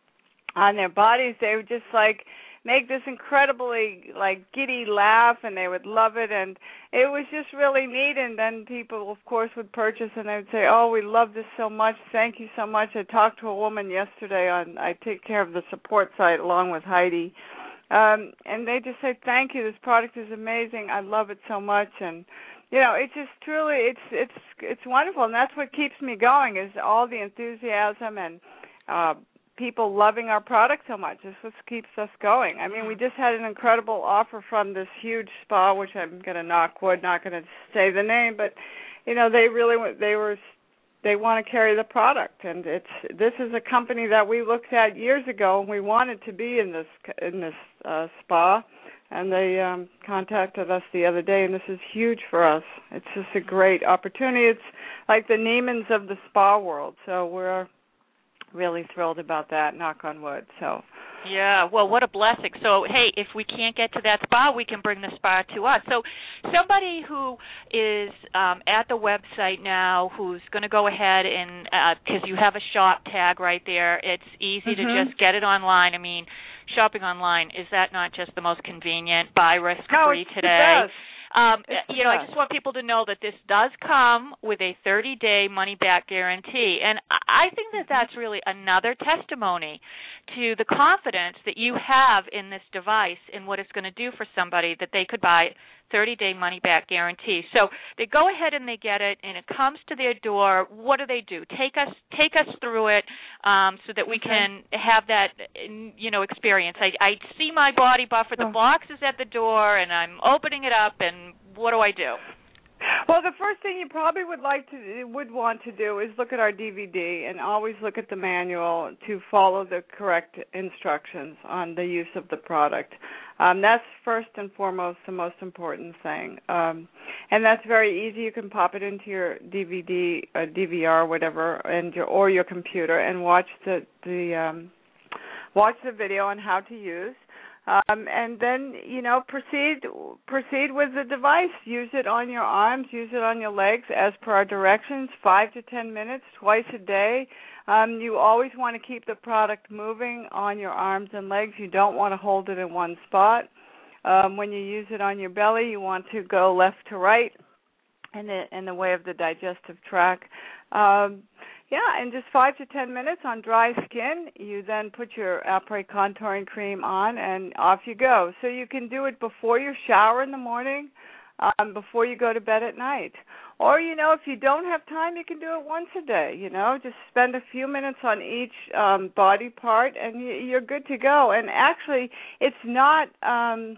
on their bodies, they were just like make this incredibly like giddy laugh, and they would love it, and it was just really neat. And then people, of course, would purchase, and they would say, "Oh, we love this so much. Thank you so much." I talked to a woman yesterday on I take care of the support site along with Heidi, um, and they just said, "Thank you. This product is amazing. I love it so much." And you know, it's just truly it's it's it's wonderful, and that's what keeps me going is all the enthusiasm and uh, people loving our product so much. This what keeps us going. I mean, we just had an incredible offer from this huge spa, which I'm going to knock wood, not going to say the name, but you know, they really they were they want to carry the product, and it's this is a company that we looked at years ago, and we wanted to be in this in this uh, spa, and they um, contacted us the other day, and this is huge for us. It's just a great opportunity. It's like the Neiman's of the spa world, so we're really thrilled about that, knock on wood. So yeah, well, what a blessing. So, hey, if we can't get to that spa, we can bring the spa to us. So somebody who is um, at the website now who's going to go ahead and, because uh, you have a shop tag right there, it's easy mm-hmm. to just get it online. I mean, shopping online, is that not just the most convenient, buy risk-free no, today? It does. Um, you know, I just want people to know that this does come with a thirty-day money-back guarantee, and I think that that's really another testimony to the confidence that you have in this device and what it's going to do for somebody, that they could buy thirty-day money-back guarantee. So they go ahead and they get it, and it comes to their door. What do they do? Take us, take us through it, um, so that we okay. can have that, you know, experience. I, I see my body buffer. The oh. box is at the door, and I'm opening it up. And what do I do? Well, the first thing you probably would like to would want to do is look at our D V D and always look at the manual to follow the correct instructions on the use of the product. Um, that's first and foremost the most important thing, um, and that's very easy. You can pop it into your D V D, or D V R, whatever, and your or your computer, and watch the the um, watch the video on how to use. Um, and then, you know, proceed proceed with the device. Use it on your arms, use it on your legs as per our directions, five to ten minutes, twice a day. Um, you always want to keep the product moving on your arms and legs. You don't want to hold it in one spot. Um, when you use it on your belly, you want to go left to right in the, in the way of the digestive tract. Um, Yeah, in just five to ten minutes on dry skin, you then put your Après contouring cream on, and off you go. So you can do it before you shower in the morning, um, before you go to bed at night. Or, you know, if you don't have time, you can do it once a day, you know. Just spend a few minutes on each um, body part, and you're good to go. And actually, it's not... Um,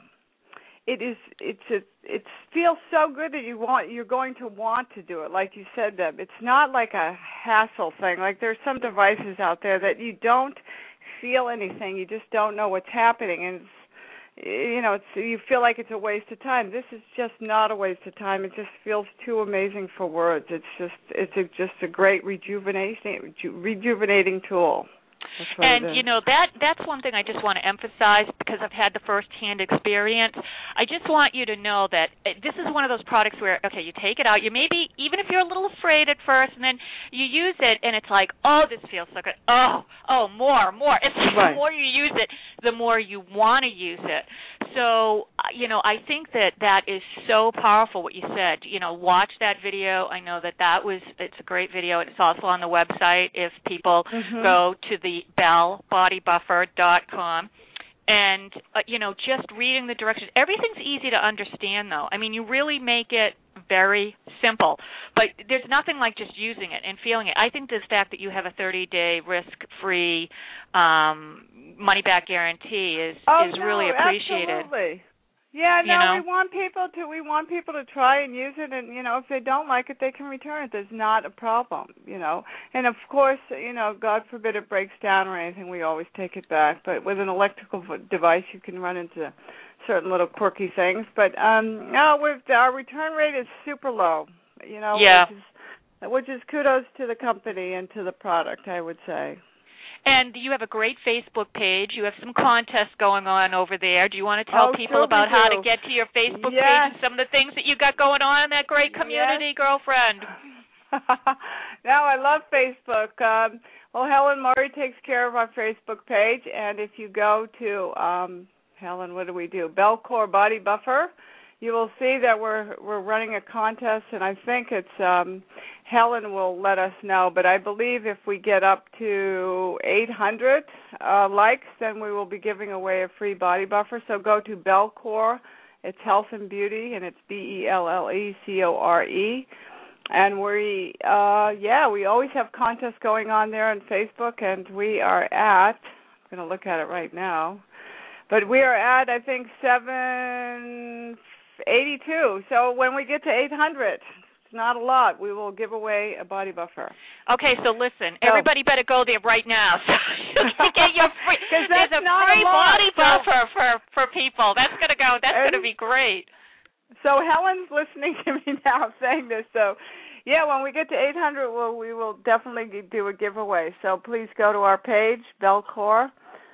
It is. It's. A, it feels so good that you want. You're going to want to do it, like you said, Deb. It's not like a hassle thing. Like there's some devices out there that you don't feel anything. You just don't know what's happening, and it's, you know, it's. You feel like it's a waste of time. This is just not a waste of time. It just feels too amazing for words. It's just. It's a, just a great rejuvenating, reju, rejuvenating tool. And, you know, that that's one thing I just want to emphasize because I've had the first-hand experience. I just want you to know that this is one of those products where, okay, you take it out. You maybe, even if you're a little afraid at first, and then you use it, and it's like, oh, this feels so good. Oh, oh, more, more. It's like right. The more you use it, the more you want to use it. So, you know, I think that that is so powerful, what you said. You know, watch that video. I know that that was, it's a great video. It's also on the website if people mm-hmm. go to the bell body buffer dot com. And, uh, you know, just reading the directions. Everything's easy to understand, though. I mean, you really make it very simple. But there's nothing like just using it and feeling it. I think the fact that you have a thirty-day risk-free um, money-back guarantee is, oh, is no, really appreciated. Absolutely. Yeah, no, you know? we want people to we want people to try and use it, and you know, if they don't like it, they can return it. There's not a problem, you know. And of course, you know, God forbid it breaks down or anything, we always take it back. But with an electrical device, you can run into certain little quirky things. But um, no, with our return rate is super low. You know, yeah. which is, which is kudos to the company and to the product, I would say. And you have a great Facebook page. You have some contests going on over there. Do you want to tell Oh, people sure about we how do. to get to your Facebook Yes. page and some of the things that you got going on in that great community, Yes. girlfriend? No, I love Facebook. Um, well, Helen Murray takes care of our Facebook page, and if you go to um, Helen, what do we do? Belcor Body Buffer. You will see that we're we're running a contest, and I think it's um, Helen will let us know. But I believe if we get up to eight hundred uh, likes, then we will be giving away a free body buffer. So go to Belcor. It's Health and Beauty, and it's B E L L E C O R E. And we, uh, yeah, we always have contests going on there on Facebook, and we are at. I'm going to look at it right now, but we are at I think seven. eighty-two. So when we get to eight hundred, it's not a lot, we will give away a body buffer. Okay, so listen, so, everybody better go there right now so you can get your free. There's a free a lot, body so, buffer for for people. That's gonna go. That's and, gonna be great. So Helen's listening to me now saying this. So yeah, when we get to eight hundred, well, we will definitely do a giveaway. So please go to our page, Belcor,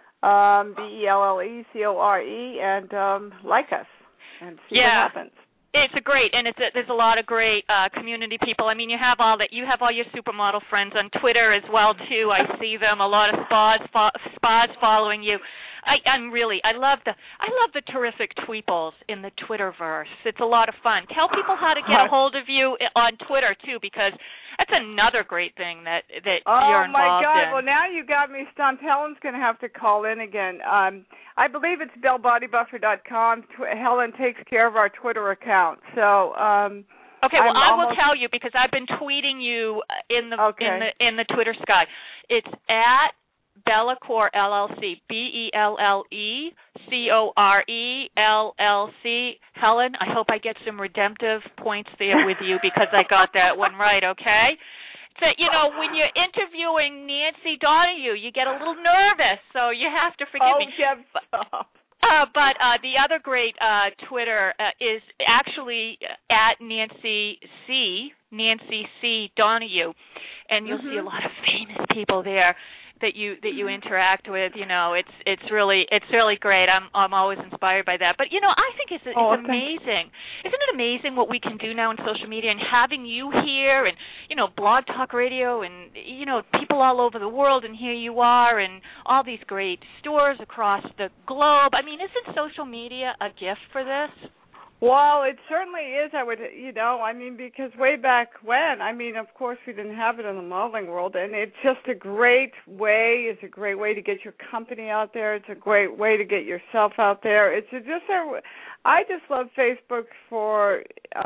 um, B E L L E C O R E, and um, like us. And see yeah. what happens. It's a great, and it's a, there's a lot of great uh, community people. I mean, you have all that. You have all your supermodel friends on Twitter as well too. I see them. A lot of spas fo- spas following you. I, I'm really, I love the, I love the terrific tweeples in the Twitterverse. It's a lot of fun. Tell people how to get a hold of you on Twitter too, because that's another great thing that that oh, you're involved in. Oh my God! In. Well, now you got me stumped. Helen's going to have to call in again. Um, I believe it's bell body buffer dot com. Helen takes care of our Twitter account. So. Um, Okay, well, I'm I almost... will tell you because I've been tweeting you in the okay. in the in the Twitter sky. It's at Bellecore L L C, B E L L E C O R E L L C. Helen, I hope I get some redemptive points there with you because I got that one right, okay? So, you know, when you're interviewing Nancy Donahue, you get a little nervous, so you have to forgive oh, me. Jeff, stop. Uh, but uh, the other great uh, Twitter uh, is actually at Nancy C, Nancy C Donahue, and you'll mm-hmm. see a lot of famous people there that you that you interact with. You know, it's it's really it's really great. I'm I'm always inspired by that. But you know, I think it's it's oh, amazing. Isn't it amazing what we can do now in social media and having you here and you know Blog Talk Radio and you know people all over the world and here you are and all these great stores across the globe. I mean, isn't social media a gift for this? Well, it certainly is. I would, you know, I mean, because way back when, I mean, of course, we didn't have it in the modeling world, and it's just a great way. It's a great way to get your company out there. It's a great way to get yourself out there. It's a, just a. I just love Facebook for,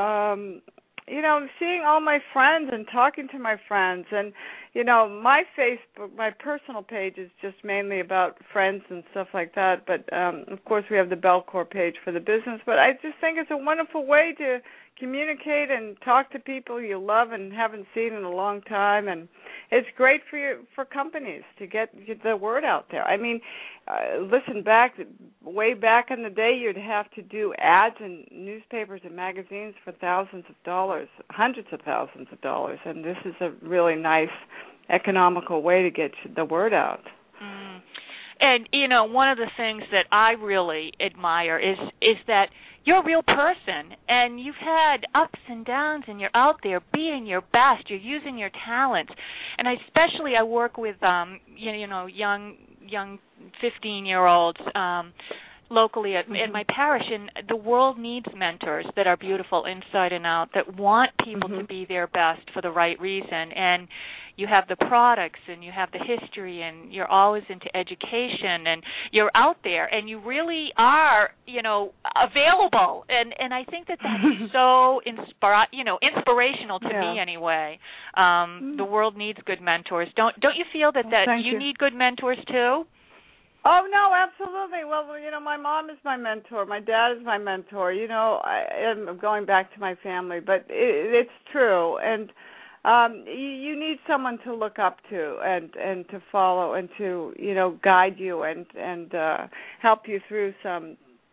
um, you know, seeing all my friends and talking to my friends, and you know, my Facebook, my personal page is just mainly about friends and stuff like that. But um, of course, we have the Belcor page for the business. But I just think it's a wonderful way to communicate and talk to people you love and haven't seen in a long time, and it's great for you, for companies to get the word out there. I mean, uh, listen back, way back in the day, you'd have to do ads in newspapers and magazines for thousands of dollars, hundreds of thousands of dollars, and this is a really nice, economical way to get the word out. Mm. And you know, one of the things that I really admire is is that you're a real person, and you've had ups and downs, and you're out there being your best. You're using your talents, and I especially I work with um, you, you know young young fifteen-year-olds um, locally at, mm-hmm. in my parish, and the world needs mentors that are beautiful inside and out, that want people mm-hmm. to be their best for the right reason. And you have the products, and you have the history, and you're always into education, and you're out there, and you really are, you know, available. And and I think that that's so inspira- you know, inspirational to yeah. me anyway. Um, mm-hmm. The world needs good mentors. Don't don't you feel that that well, you, you need good mentors too? Oh, no, absolutely. Well, you know, my mom is my mentor. My dad is my mentor. You know, I am going back to my family, but it, it's true. And um, you, you need someone to look up to and, and to follow and to, you know, guide you and, and uh, help you through some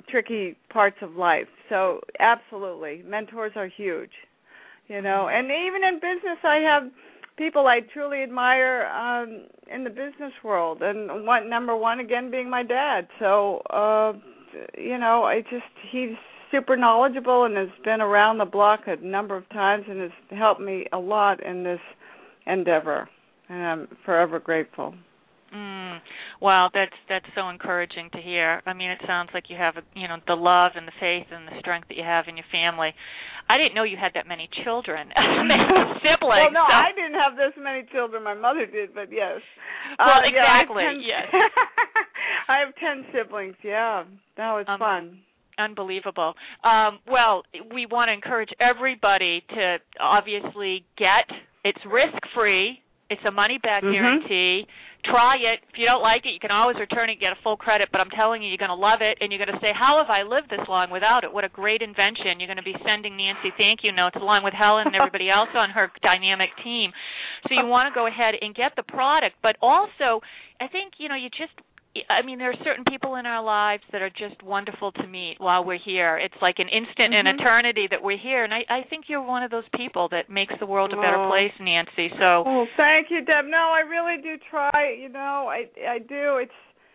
tricky parts of life. So absolutely, mentors are huge, you know. And even in business, I have people I truly admire um, in the business world, and one number one again being my dad. So uh, you know, I just he's super knowledgeable and has been around the block a number of times and has helped me a lot in this endeavor, and I'm forever grateful. Mm. Well, that's that's so encouraging to hear. I mean, it sounds like you have, you know, the love and the faith and the strength that you have in your family. I didn't know you had that many children, siblings. Well, no, so. I didn't have this many children. My mother did, but yes. Well, uh, exactly. Yeah, I yes. I have ten siblings. Yeah, that was um, fun. Unbelievable. Um, well, we want to encourage everybody to obviously get. It's risk-free. It's a money-back mm-hmm. guarantee. Try it. If you don't like it, you can always return it and get a full credit, but I'm telling you, you're going to love it, and you're going to say, how have I lived this long without it? What a great invention. You're going to be sending Nancy thank you notes along with Helen and everybody else on her dynamic team. So you want to go ahead and get the product, but also I think, you know, you just I mean, there are certain people in our lives that are just wonderful to meet while we're here. It's like an instant mm-hmm. and eternity that we're here, and I, I think you're one of those people that makes the world a better oh. place, Nancy. So, oh, thank you, Deb. No, I really do try. You know, I I do. It's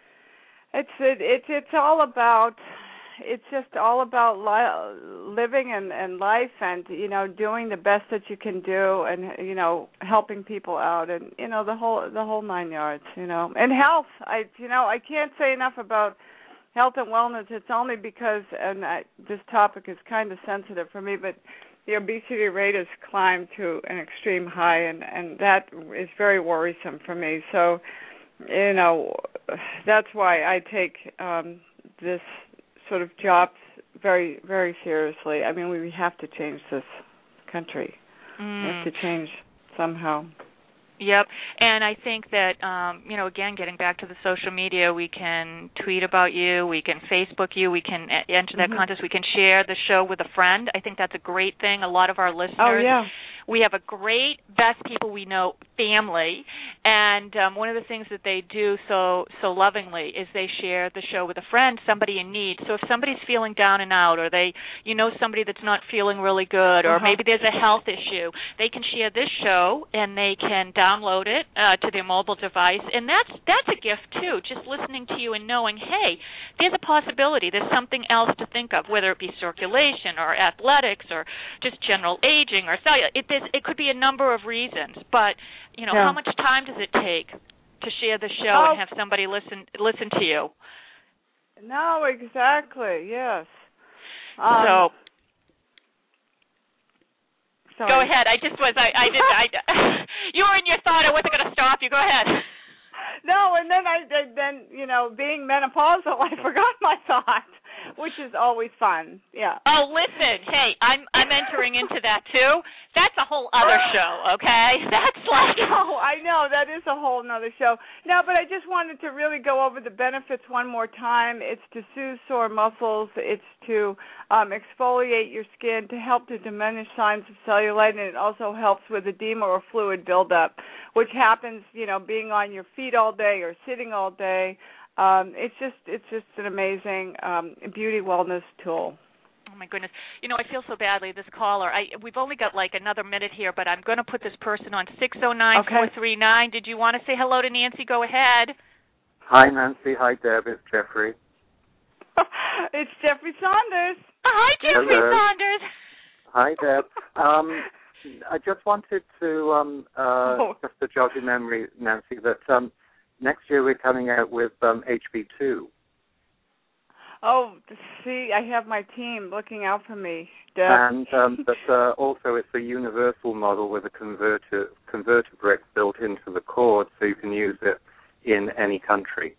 it's it, it's it's all about. It's just all about li- living and, and life, and you know, doing the best that you can do, and you know, helping people out, and you know, the whole the whole nine yards. You know, and health. I you know, I can't say enough about health and wellness. It's only because, and I, this topic is kind of sensitive for me, but the obesity rate has climbed to an extreme high, and and that is very worrisome for me. So, you know, that's why I take um, this sort of jobs very, very seriously. I mean, we have to change this country. Mm. We have to change somehow. Yep, and I think that, um, you know, again, getting back to the social media, we can tweet about you, we can Facebook you, we can enter that mm-hmm. contest, we can share the show with a friend. I think that's a great thing. A lot of our listeners, oh, yeah. we have a great Best People We Know family, and um, one of the things that they do so so lovingly is they share the show with a friend, somebody in need. So if somebody's feeling down and out, or they, you know, somebody that's not feeling really good, or uh-huh. maybe there's a health issue, they can share this show and they can download it uh, to their mobile device, and that's that's a gift too. Just listening to you and knowing, hey, there's a possibility. There's something else to think of, whether it be circulation or athletics or just general aging or cellular. It, it could be a number of reasons, but you know, yeah. how much time does it take to share the show oh. and have somebody listen listen to you? No, exactly. Yes. Um, so. Sorry. Go ahead. I just was. I. I did. I. You were in your thought. I wasn't going to stop you. Go ahead. No, and then I then you know, being menopausal, I forgot my thought, which is always fun. Yeah. Oh, listen. Hey, I'm I'm entering into that too. That's a whole other show. Okay. That's like. I know. I know. That is a whole nother show. No, but I just wanted to really go over the benefits one more time. It's to soothe sore muscles. It's to um, exfoliate your skin, to help to diminish signs of cellulite, and it also helps with edema or fluid buildup, which happens, you know, being on your feet all day or sitting all day. Um, it's just it's just an amazing um, beauty wellness tool. Oh my goodness! You know, I feel so badly. This caller, I we've only got like another minute here, but I'm going to put this person on six oh nine, four three nine. Did you want to say hello to Nancy? Go ahead. Hi, Nancy. Hi, Deb. It's Jeffrey. It's Jeffrey Saunders. Hi, Jeffrey Hello. Saunders. Hi, Deb. Um, I just wanted to um, uh, oh. just to jog your memory, Nancy, that um, next year we're coming out with um, H B two. Oh, see, I have my team looking out for me, Deb. And um, but uh, also it's a universal model with a converter converter brick built into the cord, so you can use it in any country.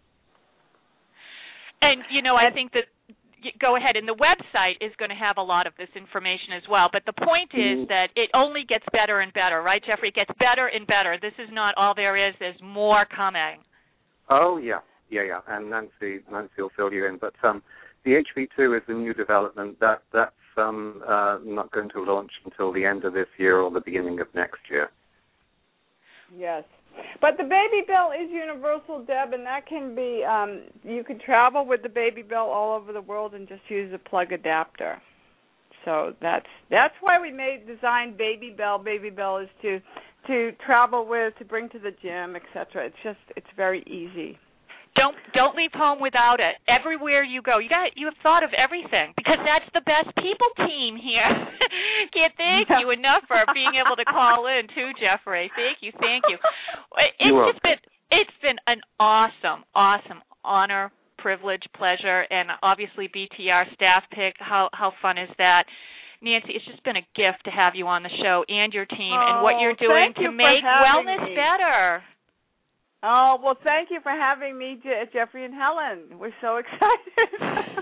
And you know, I think that. Go ahead, and the website is going to have a lot of this information as well. But the point is that it only gets better and better, right, Jeffrey? It gets better and better. This is not all there is. There's more coming. Oh, yeah, yeah, yeah. And Nancy, Nancy will fill you in. But um, the H V two is a new development. That That's um, uh, not going to launch until the end of this year or the beginning of next year. Yes. But the Baby Bell is universal, Deb, and that can be, um, you could travel with the Baby Bell all over the world and just use a plug adapter. So that's that's why we made designed Baby Bell. Baby Bell is to to travel with, to bring to the gym, et cetera. It's just it's very easy. Don't don't leave home without it. Everywhere you go, you got you have thought of everything, because that's the best people team here. Can't thank you enough for being able to call in too, Jeffrey. Thank you, thank you. It's You're just been it's been an awesome, awesome honor, privilege, pleasure, and obviously B T R staff pick. How how fun is that? Nancy, it's just been a gift to have you on the show and your team oh, and what you're doing to you make wellness me. better. Oh, well, thank you for having me, Je- Jeffrey and Helen. We're so excited.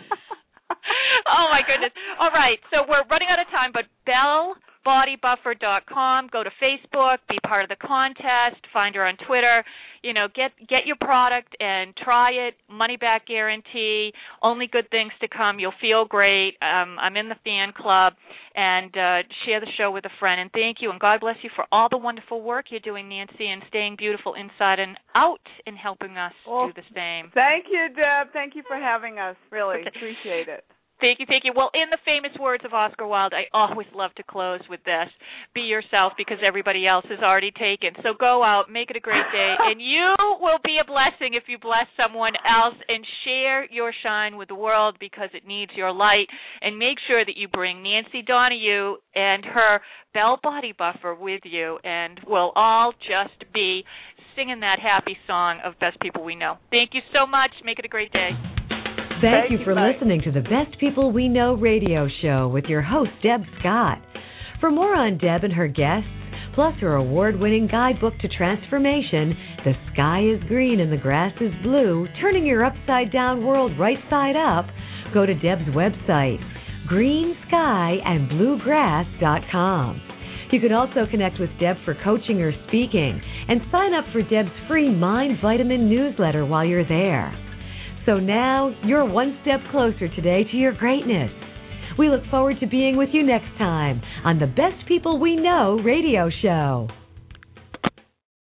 Oh, my goodness. All right, so we're running out of time, but bell body buffer dot com. Go to Facebook, be part of the contest, find her on Twitter. You know, get get your product and try it. Money back guarantee. Only good things to come. You'll feel great. Um, I'm in the fan club, and uh, share the show with a friend. And thank you, and God bless you for all the wonderful work you're doing, Nancy, and staying beautiful inside and out, and helping us well, do the same. Thank you, Deb. Thank you for having us. Really appreciate it. Thank you, thank you. Well, in the famous words of Oscar Wilde, I always love to close with this. Be yourself, because everybody else is already taken. So go out, make it a great day, and you will be a blessing if you bless someone else, and share your shine with the world, because it needs your light. And make sure that you bring Nancy Donahue and her Bell Body Buffer with you, and we'll all just be singing that happy song of Best People We Know. Thank you so much. Make it a great day. Thank, Thank you for bye. listening to the Best People We Know radio show with your host, Deb Scott. For more on Deb and her guests, plus her award-winning guidebook to transformation, The Sky is Green and the Grass is Blue, Turning Your Upside-Down World Right Side Up, go to Deb's website, green sky and blue grass dot com. You can also connect with Deb for coaching or speaking, and sign up for Deb's free Mind Vitamin newsletter while you're there. So now you're one step closer today to your greatness. We look forward to being with you next time on the Best People We Know radio show.